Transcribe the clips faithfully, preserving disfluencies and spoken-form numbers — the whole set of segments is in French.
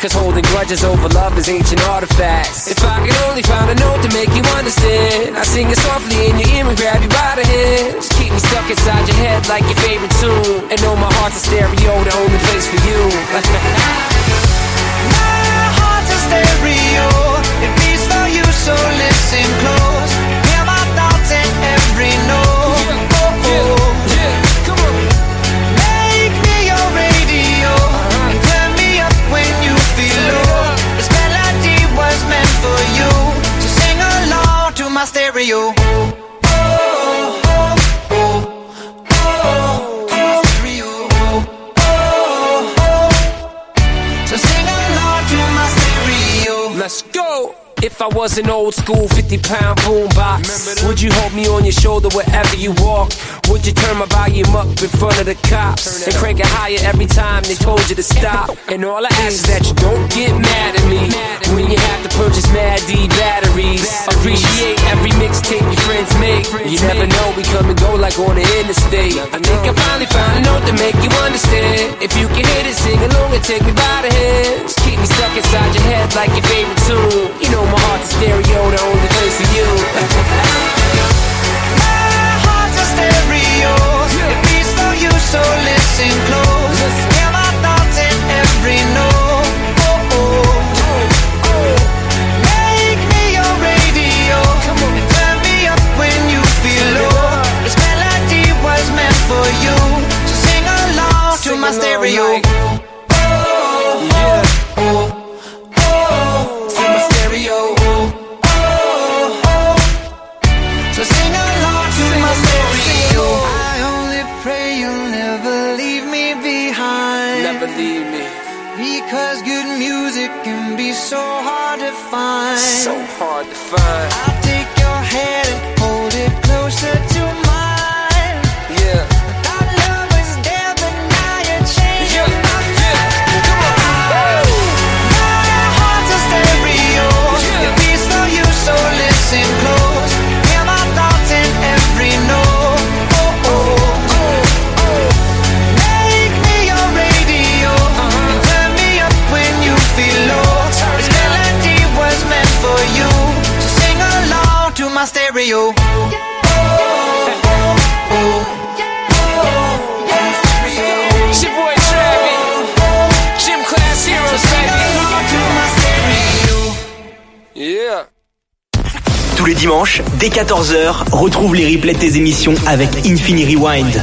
Cause holding grudges over love is ancient artifacts. If I could only find a note to make you understand, I sing it softly in your ear and grab you by the hands. Keep me stuck inside your head like your favorite tune, and know my heart's a stereo, the only place for you. My heart's a stereo, it beats for you, so listen close. Hear my thoughts in every note. Yeah, oh, oh. Yeah, come on. Make me your radio, uh-huh. and turn me up when you feel low. This melody was meant for you, so sing along to my stereo. Let's go! If I was an old school fifty pound boombox, would you hold me on your shoulder wherever you walk? Would you turn my volume up in front of the cops and crank it higher every time they told you to stop? And all I ask is that you don't get mad at me when you have to purchase Mad D batteries. Appreciate every mixtape your friends make. You never know, we come and go like on the interstate. I think I finally found a note to make you understand. If you can hit it, sing along and take me by the hands. Keep me stuck inside your head like your favorite tune. You know my heart's a stereo, the only place for you. My heart's a stereo, it beats for you, so listen close. Hear my thoughts in every note. Oh, oh, oh. Make me your radio, and turn me up when you feel low. This melody was meant for you, so sing along to my stereo. Oh, yeah, oh. Leave me. Because good music can be so hard to find. So hard to find. I'll take your hand and hold it closer to mine. Yeah. Thought love was dead, but now you're changing yeah. my mind. Yeah. Come on. My heart's a stereo. Yeah. It beats for you, so listen close. Hear my thoughts in every note. Oh, oh. My stereo. Oh, oh, oh, oh, yeah. It's your boy Travis, Gym Class Heroes, baby. Yeah. Tous les dimanches, dès quatorze heures, retrouve les replays de tes émissions avec Infini Rewind.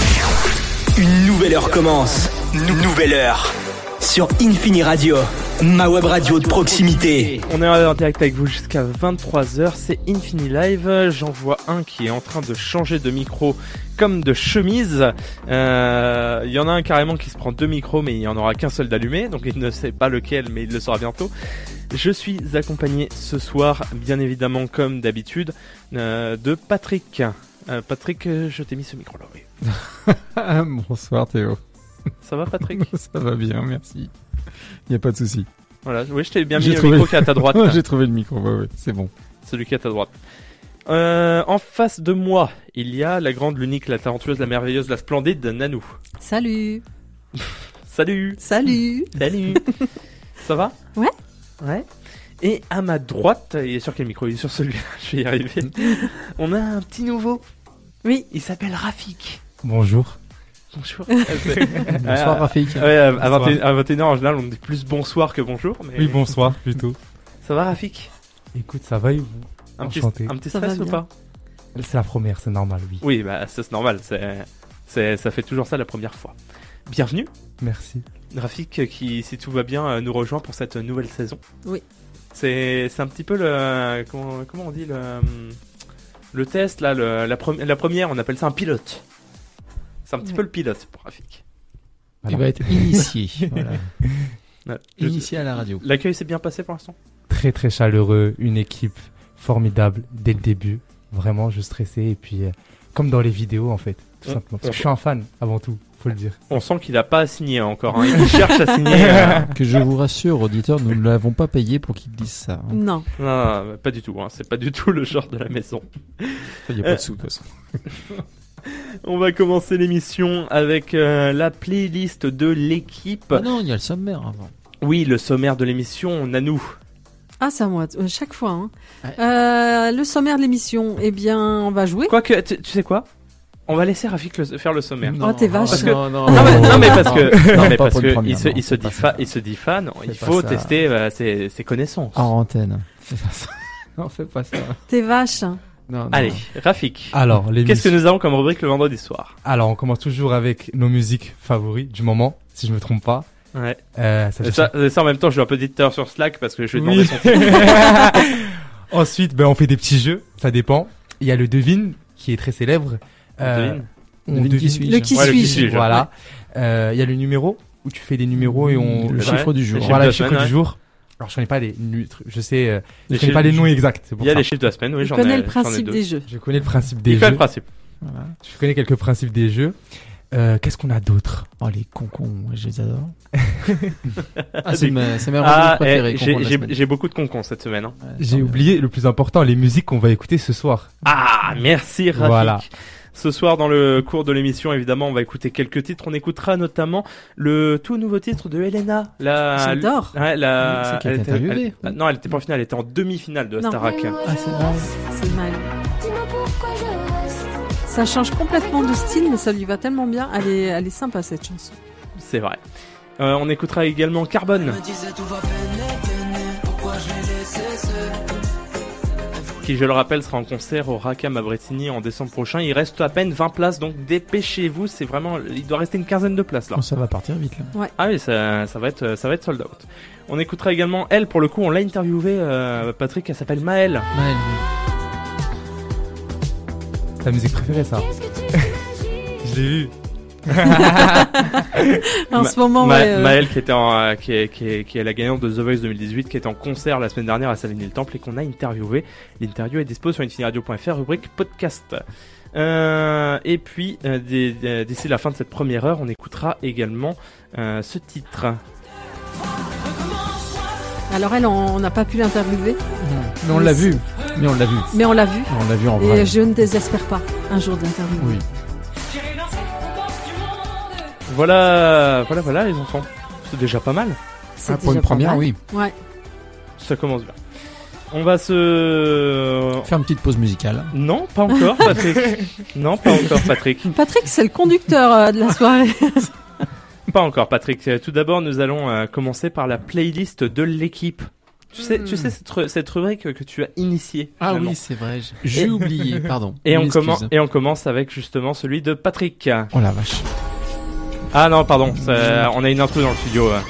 Une nouvelle heure commence. Nouvelle heure. Sur Infini Radio, ma web radio de proximité. On est en direct avec vous jusqu'à vingt-trois heures, c'est Infini Live. J'en vois un qui est en train de changer de micro comme de chemise. Euh, il y en a un carrément qui se prend deux micros, mais il n'y en aura qu'un seul d'allumé, donc il ne sait pas lequel, mais il le saura bientôt. Je suis accompagné ce soir, bien évidemment comme d'habitude, euh, de Patrick. Euh, Patrick, je t'ai mis ce micro-là, oui. Bonsoir Théo. Ça va Patrick? Ça va bien, merci. Il n'y a pas de souci. Voilà, oui, je t'ai bien mis J'ai le trouvé... micro qui est à ta droite. J'ai trouvé le micro, ouais, ouais, c'est bon. Celui qui est à ta droite. Euh, en face de moi, il y a la grande, l'unique, la talentueuse, la merveilleuse, la splendide Nanou. Salut. Salut. Salut. Salut. Ça va? Ouais. Ouais. Et à ma droite, il est sur quel micro? Il est sur celui-là, je vais y arriver. On a un petit nouveau. Oui. Il s'appelle Rafik. Bonjour. Bonjour. Bonsoir Rafik. Ouais, à, à, vingt et un, à vingt et une heures en général on dit plus bonsoir que bonjour. Mais... Oui, bonsoir plutôt. Ça va Rafik? Écoute, ça va et vous? Un petit, Enchanté. un petit stress ou pas? C'est la première, c'est normal, oui. Oui, bah ça c'est normal, c'est, c'est, ça fait toujours ça la première fois. Bienvenue. Merci. Rafik qui, si tout va bien, nous rejoint pour cette nouvelle saison. Oui. C'est, c'est un petit peu le, comment, comment on dit le, le test là, le, la, pre- la première, on appelle ça un pilote. C'est un petit oui. peu le pilote pour Rafik. Il va être initié. Voilà. Ouais. Initié à la radio. L'accueil s'est bien passé pour l'instant? Très très chaleureux, une équipe formidable dès le début. Vraiment, je stressais et puis euh, comme dans les vidéos en fait, tout on, simplement. Parce on, que je suis un fan avant tout, faut le dire. On sent qu'il a pas signé encore. Hein. Il cherche à signer. Euh... Que je vous rassure, auditeurs, nous ne l'avons pas payé pour qu'il dise ça. Hein. Non. Non, non, pas du tout. Hein. C'est pas du tout le genre de la maison. Il n'y a pas de sous de toute façon. On va commencer l'émission avec euh, la playlist de l'équipe. Ah non, il y a le sommaire avant. Oui, le sommaire de l'émission, Nanou. Ah, c'est à moi, euh, chaque fois. Hein. Ouais. Euh, le sommaire de l'émission, eh bien, on va jouer. Quoique, tu, tu sais quoi? On va laisser Rafik le- faire le sommaire. Oh, t'es vache. Parce que- Non, non, Non mais, non, mais parce que, non, mais pas parce pour une que première, il se, non, il se c'est dit pas fa, ça. il se dit fan. Il C'est faut pas ça. tester euh, ses, ses connaissances. En antenne. Fais pas ça. Non, fais pas ça. T'es vache. Non, non. Allez, Rafik. Alors, les Qu'est-ce que musiques- nous avons comme rubrique le vendredi soir? Alors, on commence toujours avec nos musiques favoris du moment, si je me trompe pas. Ouais. Euh, ça Et cherche- ça, ça, en même temps, je suis un peu éditeur sur Slack parce que je vais Oui. demander son titre. Ensuite, ben, on fait des petits jeux, ça dépend. Il y a le devine, qui est très célèbre. Devine. On Devine qui devine. suis-je. Le qui Ouais, le qui suis-je. suis-je. Voilà. Euh, Il y a le numéro, où tu fais des numéros et on... Le Ouais. chiffre du Le jour. chiffre Voilà, de le la chiffre semaine, du ouais. jour. Alors, je connais pas les, nu- je sais, euh, je Les connais pas chiffres les du noms jour. exacts, c'est pour Il y a ça. les chiffres de la semaine, oui, Je j'en ai. connais le j'en ai principe deux. des jeux. Je connais le principe des Il fait le jeux. principe. Voilà. Je connais quelques principes des jeux. Euh, qu'est-ce qu'on a d'autre? Oh, les concons, moi, je les adore. ah, c'est ma, c'est ma Ah, rubrique préférée, eh, concons j'ai, de la j'ai, semaine. j'ai beaucoup de concons cette semaine. Hein. Ouais, J'ai tant mieux. oublié le plus important, les musiques qu'on va écouter ce soir. Ah, merci Rafik. Voilà. Ce soir, dans le cours de l'émission, évidemment, on va écouter quelques titres. On écoutera notamment le tout nouveau titre de Elena. La... J'adore. Ouais, la... C'est qui a elle été était- interviewée. elle- Non, elle était pas en finale, elle était en demi-finale de Non. Starac. Ah, c'est vrai. C'est mal. Ça change complètement de style, mais ça lui va tellement bien. Elle est, elle est sympa cette chanson. C'est vrai. Euh, on écoutera également Carbone, qui, je le rappelle, sera en concert au Rackham à Bretigny en décembre prochain. Il reste à peine vingt places, donc dépêchez-vous. C'est vraiment, il doit rester une quinzaine de places là. Oh, ça va partir vite, là. Ah oui, ça, ça va être, ça va être sold out. On écoutera également elle, pour le coup, on l'a interviewée, euh, Patrick, elle s'appelle Maëlle. Maëlle, C'est ta musique préférée, ça. Je l'ai vu. En Ma- ce moment, Ma- ouais, euh, Maëlle qui était en, euh, qui est, qui est, qui est la gagnante de The Voice deux mille dix-huit, qui était en concert la semaine dernière à Savigny-le-Temple et qu'on a interviewé. L'interview est dispo sur infiniradio point f r, rubrique podcast. Euh, et puis, euh, d- d- d'ici la fin de cette première heure, on écoutera également euh, ce titre. alors elle, on n'a pas pu l'interviewer, Mais on l'a vu. Mais on l'a vu. mais on l'a vu. On l'a vu en Et vrai. je ne désespère pas un jour d'interviewer. Oui. Voilà, voilà, voilà les enfants. C'est déjà pas mal. C'est Ah, pour déjà une pas première, mal. oui. Ouais. Ça commence bien. On va se... Faire une petite pause musicale. Non, pas encore, Patrick. Non, pas encore, Patrick. Patrick, c'est le conducteur euh, de la soirée. Pas encore, Patrick. Euh, Tout d'abord, nous allons euh, commencer par la playlist de l'équipe. Tu sais, tu sais cette, ru- cette rubrique que tu as initiée. Ah finalement. oui, c'est vrai. j'ai- J'ai oublié, pardon. Et on, Mille commence, excuses. et on commence avec justement celui de Patrick. Oh la vache. Ah non, pardon, ça- on a une intro dans le studio. euh.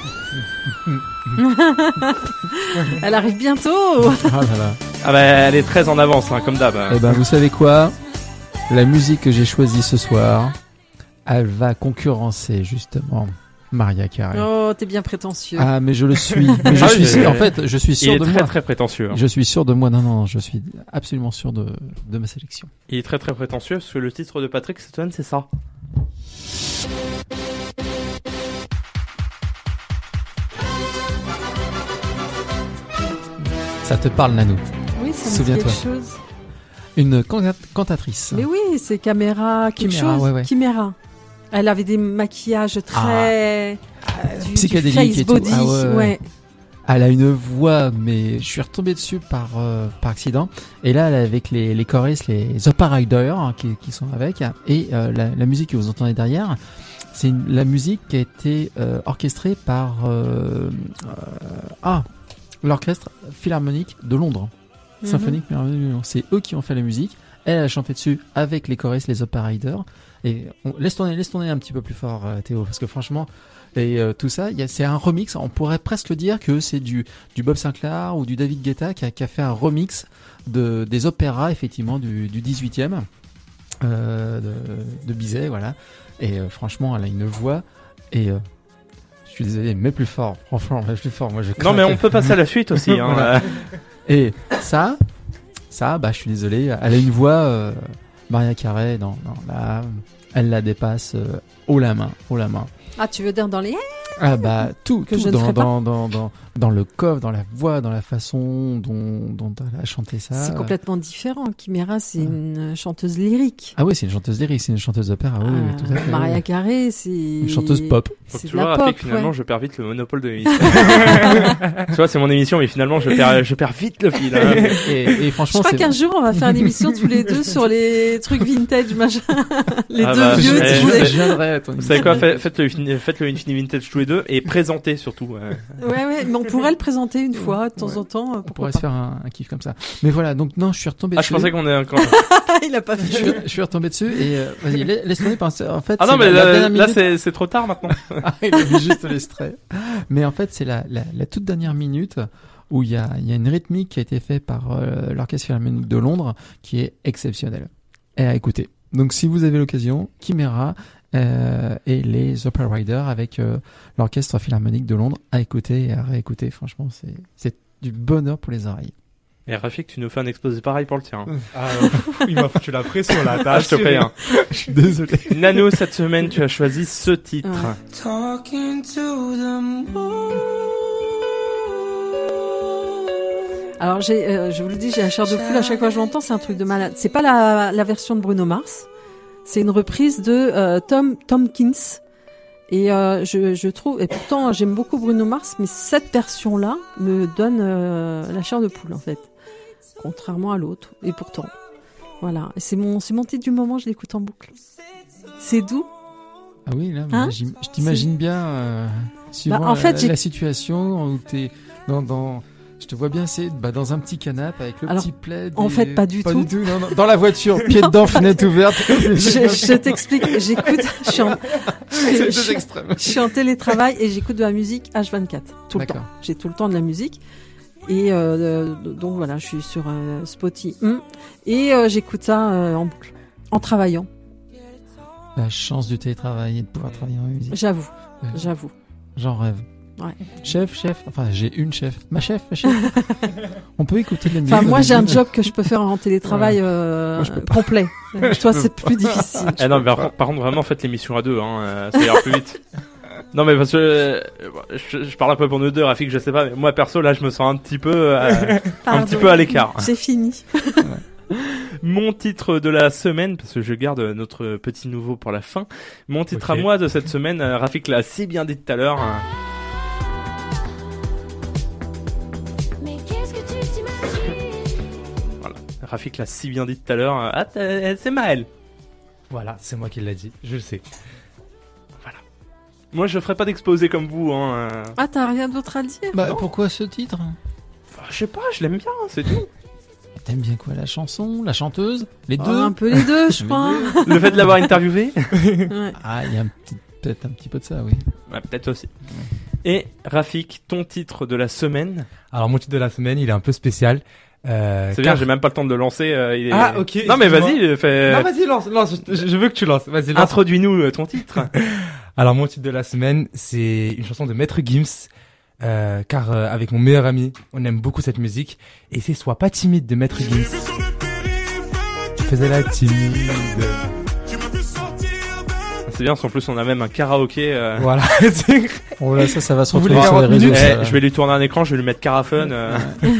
Elle arrive bientôt. Ah là là. Ah bah, elle est très en avance, hein, comme d'hab. Eh ben, vous savez quoi? La musique que j'ai choisie ce soir, elle va concurrencer justement Maria Carey. Oh, t'es bien prétentieux. Ah, mais je le suis. Mais je Ah, suis j'ai- en fait, je suis Il sûr est de très moi. très prétentieux. hein. Je suis sûr de moi. Non, non, je suis absolument sûr de, de ma sélection. Il est très très prétentieux parce que le titre de Patrick cette semaine, c'est ça. Ça te parle, Nanou? Oui, ça me dit Souviens-toi. quelque chose. Une canta- cantatrice. Mais oui, c'est caméra, quelque Chiméra, chose. ouais, ouais. Chiméra. Elle avait des maquillages très du- du psychédélique face et tout. body. Ah ouais, ouais. ouais. Elle a une voix, mais je suis retombé dessus par euh, par accident. Et là, elle est avec les les choristes, les Opera Riders hein, qui qui sont avec, et euh, la, la musique que vous entendez derrière, c'est une- la musique qui a été euh, orchestrée par euh, euh, ah l'orchestre philharmonique de Londres, Mhm. symphonique philharmonique de Londres. C'est eux qui ont fait la musique. Elle a chanté dessus avec les choristes, les Opera Riders. Et on, laisse tourner, laisse tourner un petit peu plus fort, euh, Théo, parce que franchement. Et euh, tout ça, il y a- c'est un remix. On pourrait presque dire que c'est du, du Bob Sinclair ou du David Guetta qui a, qui a fait un remix de, des opéras, effectivement, du, du dix-huitième, euh, de, de Bizet, voilà. Et euh, franchement, elle a une voix. Et euh, je suis désolé, mais plus fort. Franchement, mais plus fort. Moi, je Non mais craque. on peut passer à la suite aussi. Hein. Voilà. euh. Et ça, ça, bah, je suis désolé. Elle a une voix, euh, Maria Carey, non, non, là, elle la dépasse euh, haut la main, haut la main. Ah, tu veux dire dans les... Ah bah tout, Que tout je ne dans, ferai pas. dans, dans, dans, dans le coffre, dans la voix, dans la façon dont, dont elle a chanté ça. C'est complètement différent. Chimera, c'est Ouais. une chanteuse lyrique. Ah oui, c'est une chanteuse lyrique, c'est une chanteuse d'opéra, oui, oui, Euh, tout à fait. Mariah oui. Carey, c'est Une chanteuse pop. Donc C'est tu de la vois, pop. Rafik, finalement, ouais. je perds vite le monopole de l'émission. Tu vois, c'est mon émission, mais finalement, je perds, je perds vite le fil. hein. Et, et Je franchement, crois c'est... qu'un jour on va faire une émission tous les deux sur les trucs vintage, machin. Les Ah deux bah, vieux, je- tu je- sais. je viendrai à ton Vous savez quoi, fait- faites le, Infini- faites le Infinity Vintage tous les deux et présentez surtout. euh. Ouais, ouais, mais on pourrait le présenter une fois, de temps Ouais. en temps. euh, On Pourquoi pourrait pas. se faire un, un kiff comme ça. Mais voilà, donc non, je suis retombé Ah, je dessus. pensais qu'on est encore. Il a pas je, fait. suis, je suis retombé dessus et euh, vas-y, la- laisse tomber parce en fait Ah non, c'est mais la, la là, dernière là, minute. c'est, c'est trop tard maintenant. Ah, il a mis juste l'extrait. Mais en fait, c'est la, la, la toute dernière minute où il y a, il y a une rythmique qui a été faite par euh, l'Orchestre Philharmonique de Londres qui est exceptionnelle et à écouter. Donc si vous avez l'occasion, Chimera euh, et les Opera Riders avec euh, l'Orchestre Philharmonique de Londres à écouter et à réécouter. Franchement, c'est, c'est du bonheur pour les oreilles. Et Rafik, tu nous fais un exposé pareil pour le tien. hein. Ah, il m'a foutu la pression là. Ah, je te préviens. Je suis désolé. Nano, cette semaine, tu as choisi ce titre. Ouais. Talking to the moon. Alors, j'ai, euh, je vous le dis, j'ai la chair de poule à chaque fois que je l'entends, c'est un truc de malade. C'est pas la, la version de Bruno Mars, c'est une reprise de euh, Tom Tompkins. Et euh, je, je trouve, et pourtant j'aime beaucoup Bruno Mars, mais cette version-là me donne euh, la chair de poule en fait, contrairement à l'autre. Et pourtant, voilà, Et c'est mon, c'est mon titre du moment, je l'écoute en boucle. C'est doux. Ah oui, là, mais Hein j'im- je t'imagine bien, euh, suivant Bah, en fait, la, j'ai- la situation où t'es dans, dans, je te vois bien, c'est bah, dans un petit canapé avec le Alors, petit plaid. en et- fait, pas du tout. non, non, dans la voiture, pied dedans, fenêtre ouverte. Je, je t'explique, j'écoute, je suis en, C'est je, deux je- extrêmes. je suis en télétravail et j'écoute de la musique H vingt-quatre, tout le temps. D'accord. J'ai tout le temps de la musique. Et euh, donc voilà, je suis sur euh, Spotify. Hum. Et euh, j'écoute ça euh, en boucle, en travaillant, La chance du télétravail et de pouvoir travailler en musique. j'avoue, Ouais. j'avoue. J'en rêve. Ouais. Chef, chef. Enfin, j'ai une chef. Ma chef, ma chef. On peut écouter de la musique. Enfin, moi dans j'ai un une- job que je peux faire en télétravail euh, Moi, je peux pas. complet. Toi, c'est plus difficile. Eh non, mais par, par contre, vraiment, faites l'émission à deux, hein, euh, ça ira plus vite. Non, mais parce que euh, je, je parle un peu pour nous deux, Rafik, je sais pas, mais moi perso, là, je me sens un petit peu, euh, un Pardon. petit peu à l'écart. J'ai fini. Mon titre de la semaine, parce que je garde notre petit nouveau pour la fin. Mon titre Ok. à moi de cette semaine, euh, Rafik l'a si bien dit tout à l'heure. hein. Mais qu'est-ce que tu t'imagines? Rafik l'a si bien dit tout à l'heure. euh, Ah, t'as- c'est Maël. Voilà, c'est moi qui l'ai dit. Je le sais. Moi, je ferai pas d'exposé comme vous. Hein. euh. Ah, t'as rien d'autre à dire? Bah, pourquoi ce titre? Enfin, je sais pas, je l'aime bien, c'est tout. T'aimes bien quoi? La chanson? La chanteuse? Les Oh, deux? un peu les deux, je Les crois. Le fait de l'avoir interviewé. Ouais. Ah, il y a un petit, peut-être un petit peu de ça, oui. Ouais, peut-être aussi. Et Rafik, ton titre de la semaine. Alors, mon titre de la semaine, il est un peu spécial. Euh, C'est bien, car- j'ai même pas le temps de le lancer. euh, il est... Ah, ok, Non, mais excuse-moi. vas-y, euh, fais... Non, vas-y, lance, lance. Je, je veux que tu lances. Vas-y, lance. introduis-nous euh, ton titre. Alors, mon titre de la semaine, c'est une chanson de Maître Gims. Euh, car euh, avec mon meilleur ami, on aime beaucoup cette musique. Et c'est Sois pas timide de Maître Gims. Je faisais la timide. C'est bien, en plus, on a même un karaoké. euh. Voilà. C'est- Oh là, ça, ça va se Vous retrouver voulez sur les quarante réseaux. minutes ça, Eh, là. je vais lui tourner un écran, je vais lui mettre Carafun. euh.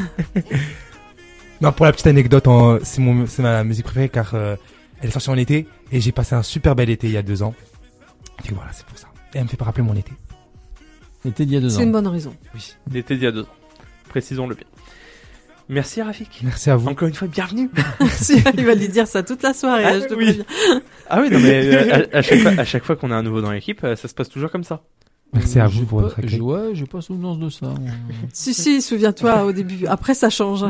non, pour la petite anecdote, en- c'est mon, c'est ma musique préférée car euh, elle est sortie en été et j'ai passé un super bel été il y a deux ans. Et voilà, c'est pour ça. Et elle me fait pas rappeler mon été. C'était il y a deux C'est ans. une bonne raison. Oui, l'été d'il y a deux ans. Précisons-le bien. Merci Rafik. Merci à vous. Encore une fois, bienvenue. Merci. Il va lui dire ça toute la soirée, Ah, là, je te oui. préviens. Ah oui, non mais euh, à, à chaque fois, à chaque fois qu'on a un nouveau dans l'équipe, euh, ça se passe toujours comme ça. Merci à J'ai vous pour pas- votre accueil. j'ai- Ouais, j'ai pas souvenance de ça. moi. Si, si, souviens-toi au début. Après, ça change.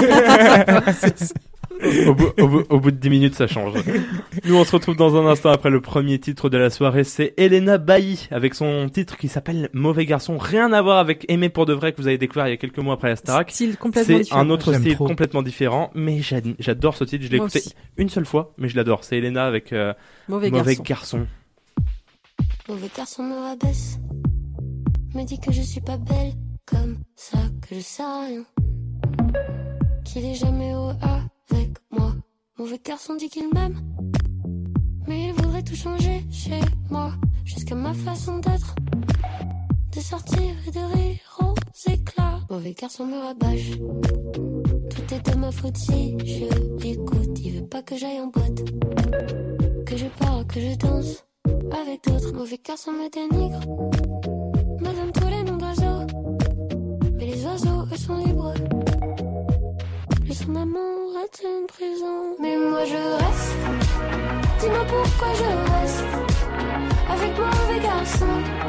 Au bout, au, bout, au bout de dix minutes, ça change. Nous, on se retrouve dans un instant après le premier titre de la soirée. C'est Elena Bailly avec son titre qui s'appelle Mauvais Garçon. Rien à voir avec Aimer pour de vrai que vous avez découvert il y a quelques mois après la Starac. Style complètement C'est différent. un autre J'aime style trop. complètement différent, mais j'ad- j'adore ce titre. Je l'ai Moi écouté aussi. une seule fois, mais je l'adore. C'est Elena avec euh, Mauvais, Mauvais garçon. Garçon. Mauvais garçon me rabaisse, me dit que je suis pas belle, comme ça que je sais rien, qu'il est jamais au avec moi. Mauvais garçon dit qu'il m'aime, mais il voudrait tout changer chez moi, jusqu'à ma façon d'être. de sortir et de rire aux éclats. Mauvais garçon me rabâche. Tout est de ma faute si je l'écoute. Il veut pas que j'aille en boîte, que je parle, que je danse avec d'autres. Mauvais garçon me dénigre, me donne tous les noms d'oiseaux. Mais les oiseaux, eux sont libres. Plus son amour est une prison. Mais moi je reste. Dis-moi pourquoi je reste avec mauvais garçon.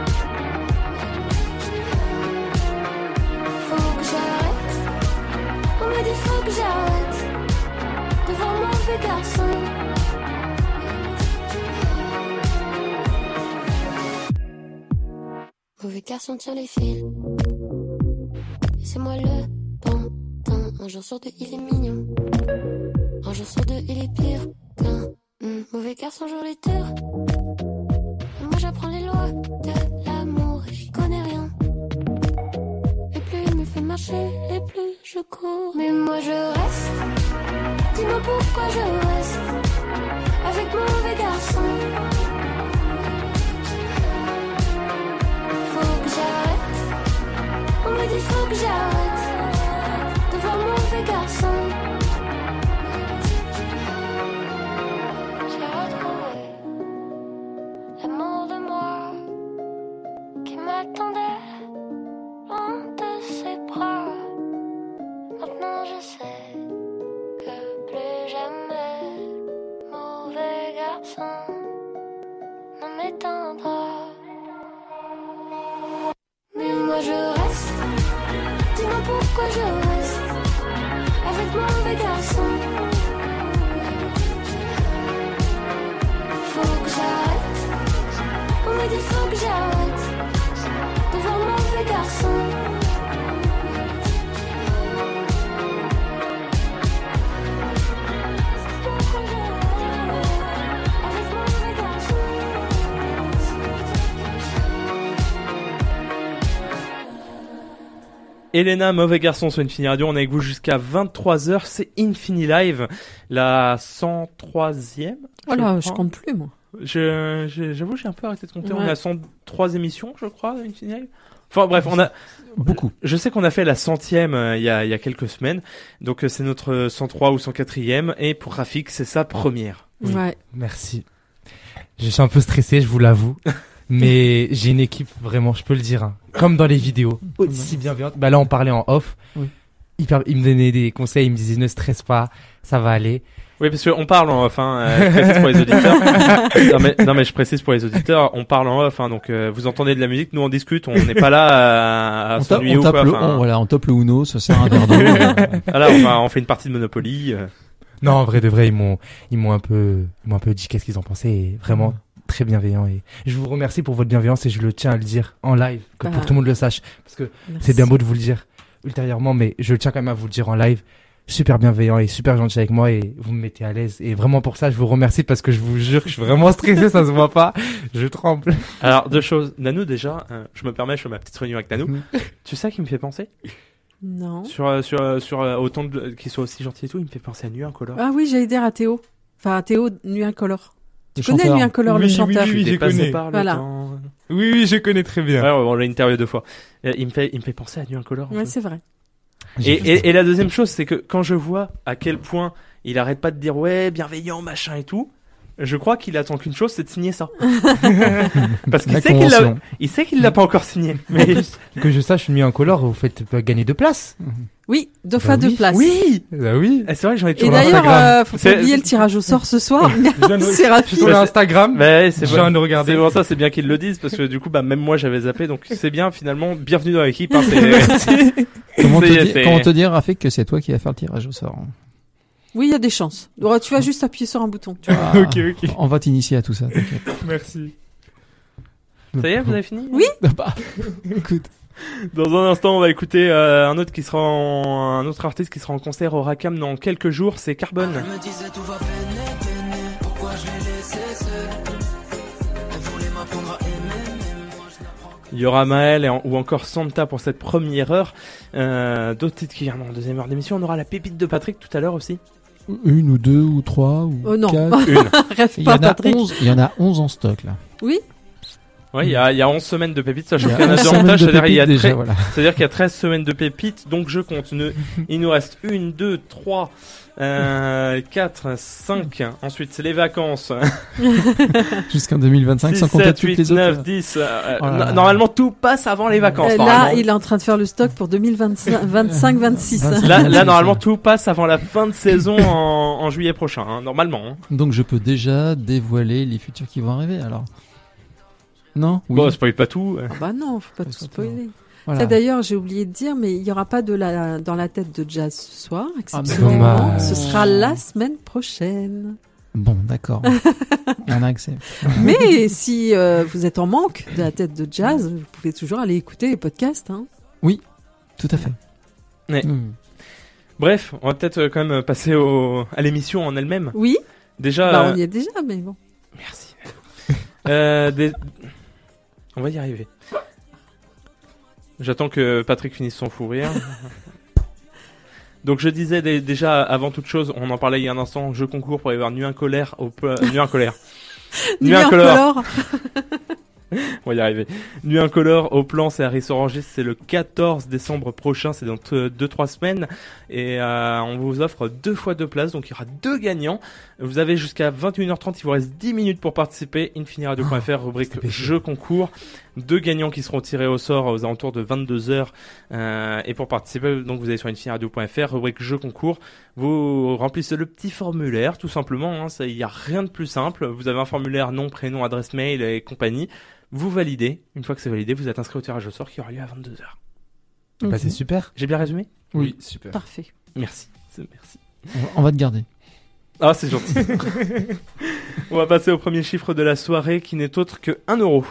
Faut que j'arrête. On me dit faut que j'arrête de voir mauvais garçon. Mauvais garçon tient les fils. Et c'est moi le pantin. Un jour sur deux il est mignon. Un jour sur deux il est pire qu'un mmh. Mauvais garçon joue les tours. Et moi j'apprends les lois de l'amour et j'y connais rien. Et plus il me fait marcher et plus je cours. Mais moi je reste. Dis-moi pourquoi je reste avec mauvais garçon. Faut que j'arrête. On me dit faut que j'arrête de voir mauvais garçon. J'ai retrouvé l'amour de moi qui m'attendait loin de ses bras. Maintenant je sais que plus jamais mauvais garçon ne m'éteindra. Mais moi je reste. Dis-moi pourquoi je reste avec mauvais garçon. Faut que j'arrête. On me dit faut que j'arrête de voir mauvais garçon. Elena, mauvais garçon sur Infini Radio, on est avec vous jusqu'à vingt-trois heures, c'est Infini Live, la cent troisième. Oh là, je compte plus, moi. Je, je, j'avoue, j'ai un peu arrêté de compter, Ouais. on est à cent trois émissions, je crois, Infini Live. Enfin bref, on a... Beaucoup. Je sais qu'on a fait la centième euh, il y a, il y a quelques semaines, donc euh, c'est notre cent trois ou cent quatrième, et pour Rafik, c'est sa première. Oui. Ouais. Merci. Je suis un peu stressé, je vous l'avoue. Mais j'ai une équipe, vraiment, je peux le dire, hein, comme dans les vidéos, aussi bienveillante. Bah là, on parlait en off. Oui. Hyper, il me donnait des conseils, il me disait ne stresse pas, ça va aller. Oui, parce qu'on parle en off, hein, euh, je précise pour les auditeurs. non, mais, non, mais je précise pour les auditeurs, on parle en off, hein, donc euh, vous entendez de la musique, nous on discute, on n'est pas là à, à On, ta- s'ennuyer on ou tape quoi. le, enfin, on, voilà, on tape le Uno, ça sert à un verre d'eau. euh, voilà, on, va, on fait une partie de Monopoly. euh. Non, en vrai de vrai, ils m'ont, ils m'ont un peu, ils m'ont un peu dit qu'est-ce qu'ils en pensaient et vraiment très bienveillant. Et je vous remercie pour votre bienveillance et je le tiens à le dire en live, que Ah. pour que tout le monde le sache, parce que Merci. c'est bien beau de vous le dire ultérieurement, mais je tiens quand même à vous le dire en live. Super bienveillant et super gentil avec moi et vous me mettez à l'aise. Et vraiment pour ça, je vous remercie parce que je vous jure que je suis vraiment stressé, ça se voit pas. Je tremble. Alors, deux choses. Nanou, déjà, euh, je me permets, je fais ma petite réunion avec Nanou. Mhm. Tu sais qui me fait penser? Non. Sur, euh, sur, euh, sur, euh, autant de, qu'il soit aussi gentil et tout, il me fait penser à Nuit Incolore. Ah oui, j'allais dire à Théo. Enfin, à Théo, Nuit Incolore. Le Tu connais chanteur. Nuit Incolore, le Oui, oui, chanteur? oui, Je suis je dépassé connais. par le Voilà. temps. Oui, oui, je connais très bien. Ouais, on l'a interviewé deux fois. Euh, il me fait, il me fait penser à Nuit Incolore. un Ouais, peu. c'est vrai. Et, et, et la deuxième chose, c'est que quand je vois à quel point il arrête pas de dire ouais, bienveillant, machin et tout, je crois qu'il attend qu'une chose, c'est de signer ça. Parce qu'il La sait qu'il l'a, convention. il sait qu'il l'a pas encore signé. Mais Que je sache, une nuit incolore, vous faites euh, gagner deux places. Oui, deux Bah fois deux oui. places. oui, Bah oui. Eh, c'est vrai que j'en ai Et toujours d'ailleurs, Instagram. euh, faut C'est- pas oublier le tirage au sort ce soir. Je viens de- C'est Je rapide. suis sur Bah, c'est- Instagram. Bah, ouais, c'est Je viens vrai. de regarder. C'est pour ça, c'est bien qu'ils le disent parce que du coup, bah même moi j'avais zappé, donc c'est bien finalement. Bienvenue dans l'équipe. Hein, c'est... Comment te, C'est- di- c'est- comment te dire, Rafik, que c'est toi qui vas faire le tirage au sort? Oui, il y a des chances. Alors, tu vas juste appuyer sur un bouton. Tu vois. Ah, Ok, ok. On va t'initier à tout ça, t'inquiète. Merci. Ça y est, vous avez fini? Oui. Bah, écoute. Dans un instant, on va écouter euh, un autre qui sera en... un autre artiste qui sera en concert au Racam dans quelques jours. C'est Carbone. Elle me disait tout va peiner, peiner. Pourquoi je l'ai laissé seul? Elle voulait m'apprendre à aimer, mais moi je l'apprends. Il y aura Maël et en- ou encore Santa pour cette première heure. Euh, d'autres titres qui viendront en deuxième heure d'émission. On aura la pépite de Patrick tout à l'heure aussi. Une ou deux ou trois ou Oh non. quatre. Une. Rêve Il y, pas, en a Patrick. onze, il y en a onze en stock, là. Oui. Ouais, il y a, il y a onze semaines de pépites, sachant Il y a qu'il y en a onze deux en semaines tâche, de c'est-à-dire il y a pépites déjà, très- voilà. c'est-à-dire qu'il y a treize semaines de pépites, donc je compte. Ne- il nous reste une, deux, trois, euh, quatre, cinq. Ensuite, c'est les vacances. Jusqu'en deux mille vingt-cinq, six, sans compter sept, toutes huit, les autres. neuf, dix. euh, Oh là là. no- Normalement, tout passe avant les vacances. Euh, là, normalement. il est en train de faire le stock pour deux mille vingt-cinq vingt-six. vingt-cinq. Là, Ouais, là, c'est normalement, ça. tout passe avant la fin de saison en, en juillet prochain, hein, normalement. hein. Donc je peux déjà dévoiler les futurs qui vont arriver alors. Non oui. Bon, spoil pas tout. Ah bah non, faut pas Faut tout pas spoiler. Voilà. Ça d'ailleurs, j'ai oublié de dire, mais il y aura pas de la dans la tête de jazz ce soir, Ah, exceptionnellement. dommage. Ce sera la semaine prochaine. Bon, d'accord. On accepte. Mais si euh, vous êtes en manque de la tête de jazz, vous pouvez toujours aller écouter les podcasts. Hein. Tout à fait. Ouais. Mm. Bref, on va peut-être euh, quand même passer au, à l'émission en elle-même. Oui, Déjà, bah, euh, on y est déjà, mais bon. merci. euh, des- On va y arriver. J'attends que Patrick finisse son fou rire. Donc je disais dé- déjà avant toute chose, on en parlait il y a un instant, jeu concours pour aller voir Nuit Incolore au pe- Nuit Incolore. Nuit Incolore. On va y arriver. Nuit Incolore au plan, c'est à Rissorangis, c'est le quatorze décembre prochain, c'est dans deux trois semaines. Et euh, on vous offre deux fois deux places, donc il y aura deux gagnants. Vous avez jusqu'à vingt et une heures trente, il vous reste dix minutes pour participer. infiniradio point f r, rubrique c'était péché. jeu concours. Deux gagnants qui seront tirés au sort aux alentours de vingt-deux heures. Euh, et pour participer, donc vous allez sur infiniradio point f r, rubrique jeu concours. Vous remplissez le petit formulaire, tout simplement. Hein, ça, il n'y a rien de plus simple. Vous avez un formulaire nom, prénom, adresse mail et compagnie. Vous validez. Une fois que c'est validé, vous êtes inscrit au tirage au sort qui aura lieu à vingt-deux heures. Bah, Ok. c'est super. J'ai bien résumé? Oui. super. Parfait. Merci. C'est- Merci. On va- On va te garder. Ah, c'est gentil. On va passer au premier chiffre de la soirée qui n'est autre que un euro.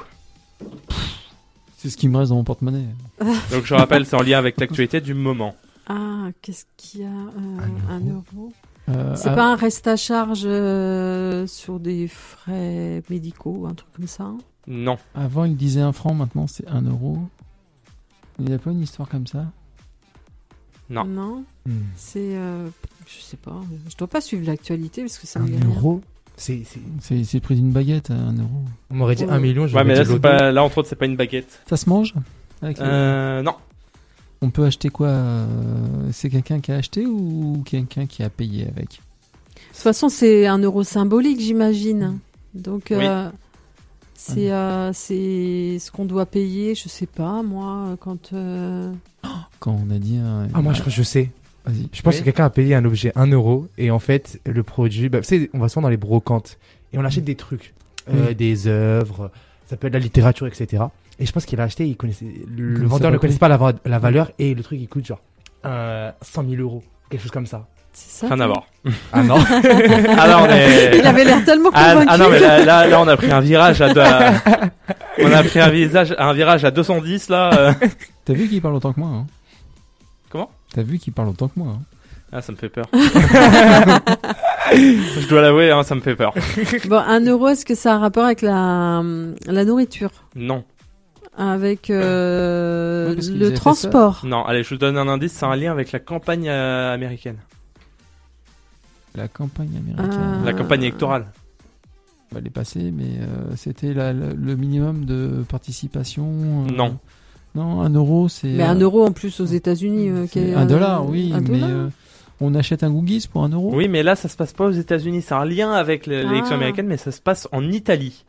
C'est ce qui me reste dans mon porte-monnaie. Donc je rappelle, c'est en lien avec l'actualité du moment. Ah, qu'est-ce qu'il y a euh, Un Un euro. euro. Euh, C'est ah, pas un reste à charge euh, sur des frais médicaux, un truc comme ça. Non. Avant, il disait un franc, maintenant c'est un euro. Il n'y a pas une histoire comme ça? Non. Non. Hmm. C'est, euh, je sais pas. Je dois pas suivre l'actualité parce que ça me Un dit rien. euro, c'est, c'est... C'est c'est prix d'une baguette, un euro. On m'aurait dit Ouais. un million. Ouais, j'aurais mais dit là, c'est loto. pas, là, entre autres, c'est pas une baguette. Ça se mange avec le- Euh, non. On peut acheter quoi euh, C'est quelqu'un qui a acheté ou quelqu'un qui a payé avec? De toute façon, c'est un euro symbolique, j'imagine. Donc, Oui. euh, c'est, euh, c'est ce qu'on doit payer, je sais pas, moi, quand. euh, Quand on a dit un... Ah, moi, je, je sais. Vas-y. Je pense Oui. que quelqu'un a payé un objet un euro et en fait, le produit, bah, vous savez, on va souvent dans les brocantes et on achète des trucs, euh, Oui. des œuvres, ça peut être de la littérature, et cetera. Et je pense qu'il a acheté, il connaissait, le, le connaissait vendeur pas ne le connaissait prix. pas la, va- la valeur et le truc il coûte genre euh, cent mille euros, quelque chose comme ça. c'est ça. Rien à voir. Ah non. Ah là, on est. Il avait l'air tellement Ah, convaincu. ah non, mais là, là, là, on a pris un virage à. deux- On a pris un visage, un virage à deux cent dix là. euh. T'as vu qu'il parle autant que moi hein Comment? T'as vu qu'il parle autant que moi hein Ah, ça me fait peur. Je dois l'avouer, hein, ça me fait peur. Bon, un euro, est-ce que ça a un rapport avec la, la nourriture? Non, Avec euh, Ouais, parce qu'ils le avaient fait transport? non. Allez, je vous donne un indice. C'est un lien avec la campagne euh, américaine, La campagne américaine. Ah. la campagne électorale. On va les passer, mais euh, c'était la- la- le minimum de participation. euh, Non. Non, un euro, c'est. Mais un euh, euro en plus aux États-Unis. euh, qui c'est est, un euh, dollar, oui, un mais dollar. euh, on achète un Googies pour un euro. Oui, mais là, ça se passe pas aux États-Unis. C'est un lien avec le- l'élection Ah. américaine, mais ça se passe en Italie.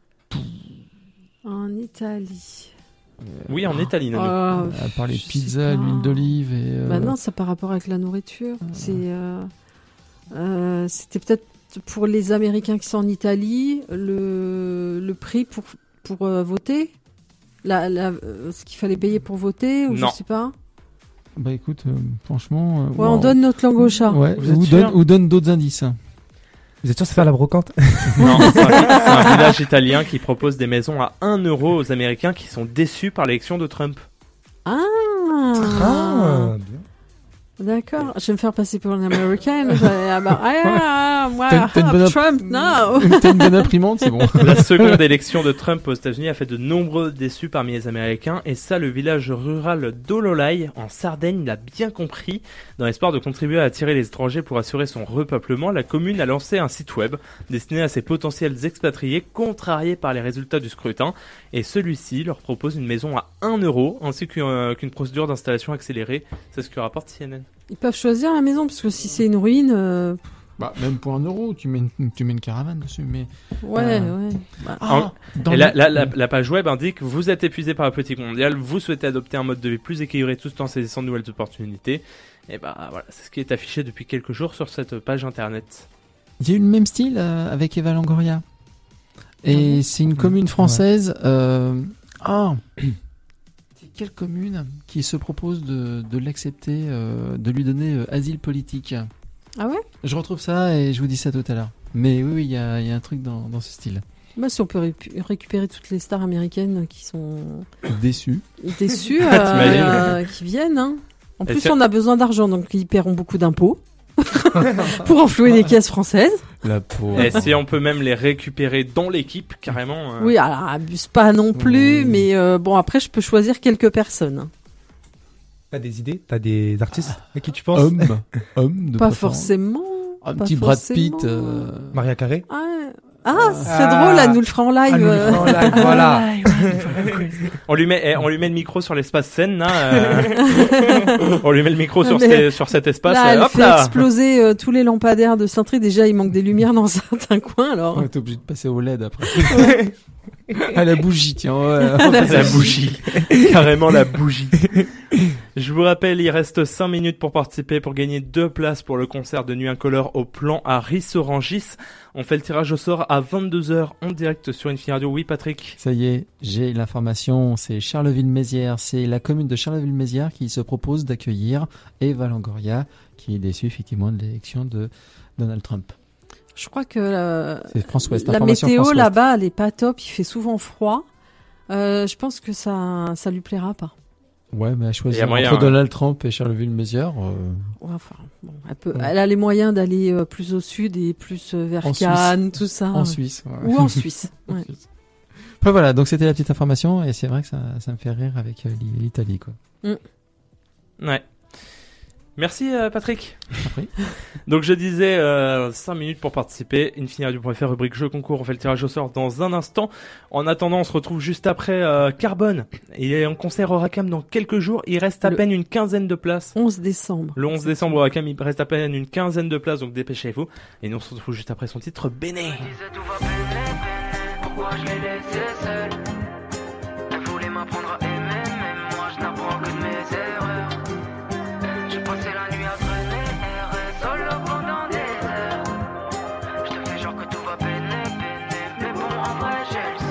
En Italie. Oui, en Italie, Nano. Oh, À part les je sais pizzas, pas. l'huile d'olive et. euh, Bah non, ça par rapport avec la nourriture. C'est, euh, euh, c'était peut-être pour les Américains qui sont en Italie le, le prix pour pour euh, voter, la, la, euh, ce qu'il fallait payer pour voter ou Non. je sais pas. Bah écoute, euh, franchement. euh, Ouais, on wow. donne notre langue au chat. Ouais, Vous êtes ou sûr donne, ou donne d'autres indices. Vous êtes sûr que c'est pas la brocante? Non, c'est un, c'est un village italien qui propose des maisons à un euro aux Américains qui sont déçus par l'élection de Trump. Ah, Ah, bien. d'accord. Je vais me faire passer pour une américaine. J'allais là-bas. Ah, moi, moi, T'as- t'as une ah, bonne app- Trump, non. T'as une bonne imprimante, c'est bon. La seconde élection de Trump aux États-Unis a fait de nombreux déçus parmi les Américains, et ça, le village rural d'Ololai, en Sardaigne, l'a bien compris. Dans l'espoir de contribuer à attirer les étrangers pour assurer son repeuplement, la commune a lancé un site web destiné à ses potentiels expatriés contrariés par les résultats du scrutin, et celui-ci leur propose une maison à un euro, ainsi qu'une, euh, qu'une procédure d'installation accélérée. C'est ce que rapporte C N N. Ils peuvent choisir la maison, parce que si c'est une ruine, euh, Bah, même pour un euro, tu mets une, tu mets une caravane dessus, mais. ouais, Euh, ouais. Bah, Ah, dans Et le- la, la, la, la page web indique: vous êtes épuisé par la politique mondiale, vous souhaitez adopter un mode de vie plus équilibré tout en saisissant de nouvelles opportunités. Et bah voilà, c'est ce qui est affiché depuis quelques jours sur cette page internet. Il y a eu le même style euh, avec Eva Longoria. Et Ah c'est une commune française. Euh... Ah C'est quelle commune qui se propose de, de l'accepter, euh, de lui donner euh, asile politique? Ah ouais? Je retrouve ça et je vous dis ça tout à l'heure. Mais oui, oui, il y a, il y a un truc dans, dans ce style. Bah, si on peut récu- récupérer toutes les stars américaines qui sont Déçu. déçues, T'imagines euh, qui viennent, hein. En Et plus, si- on a besoin d'argent, donc ils paieront beaucoup d'impôts pour enflouer les caisses françaises. La peau. Et si on peut même les récupérer dans l'équipe, carrément. euh, Oui, alors abuse pas non plus, Oui. mais euh, bon, après, je peux choisir quelques personnes. T'as des idées? T'as des artistes à qui tu penses? Homme. Homme de Pas préférence. forcément. Un pas petit Brad forcément. Pitt. euh, Maria Carré? Ah, ah, ce serait Ah. drôle, elle nous le fera en live. Ah, nous le euh. ferons en live, voilà. On lui met, eh, on lui met le micro sur l'espace scène, là. euh, on lui met le micro sur, Mais- ce- sur cet espace. Là, euh, elle hop fait là. exploser euh, tous les lampadaires de Saint-Try. Déjà, il manque des lumières dans certains coins, alors. On est obligé de passer au L E D après. À la bougie, tiens. Ouais. La bougie. Carrément la bougie. Je vous rappelle, il reste cinq minutes pour participer, pour gagner deux places pour le concert de Nuit Incolore au Plan à Rissorangis. On fait le tirage au sort à vingt-deux heures en direct sur Infini Radio. Oui, Patrick. Ça y est, j'ai l'information. C'est Charleville-Mézières. C'est la commune de Charleville-Mézières qui se propose d'accueillir Eva Longoria, qui est déçue effectivement de l'élection de Donald Trump. Je crois que euh, C'est France Ouest. la information météo France Ouest. là-bas, elle est pas top. Il fait souvent froid. Euh, je pense que ça, ça lui plaira pas. Ouais, mais à Il y a choisir moyen, entre ouais. Donald Trump et Charleville-Mézières. euh, Ouais, enfin, bon, elle, peut, Ouais. elle a les moyens d'aller euh, plus au sud et plus euh, vers En Cannes, tout ça. En Suisse. ouais. Ou en Suisse. En Ouais. Suisse. Enfin, voilà, donc c'était la petite information et c'est vrai que ça, ça me fait rire avec euh, l'Italie, quoi. Ouais. Merci, euh, Patrick. Après. Donc je disais euh, cinq minutes pour participer. Infini Radio point F R, rubrique jeu concours. On fait le tirage au sort dans un instant. En attendant, on se retrouve juste après euh, Carbone. Il est en concert au Racam dans quelques jours. Il reste à Le- peine une quinzaine de places. onze décembre. Le onze décembre au Racam, il reste à peine une quinzaine de places, donc dépêchez-vous. Et nous on se retrouve juste après son titre Béné. disait tout va peiner, peiner. Pourquoi je l'ai laissé seul? Elle voulait m'apprendre à aimer, mais moi je n'apprends que de mes erreurs. J'ai passé la nuit à traîner, errer solo pendant des heures. Je te fais genre que tout va peiner, peiner, mais bon en vrai j'ai le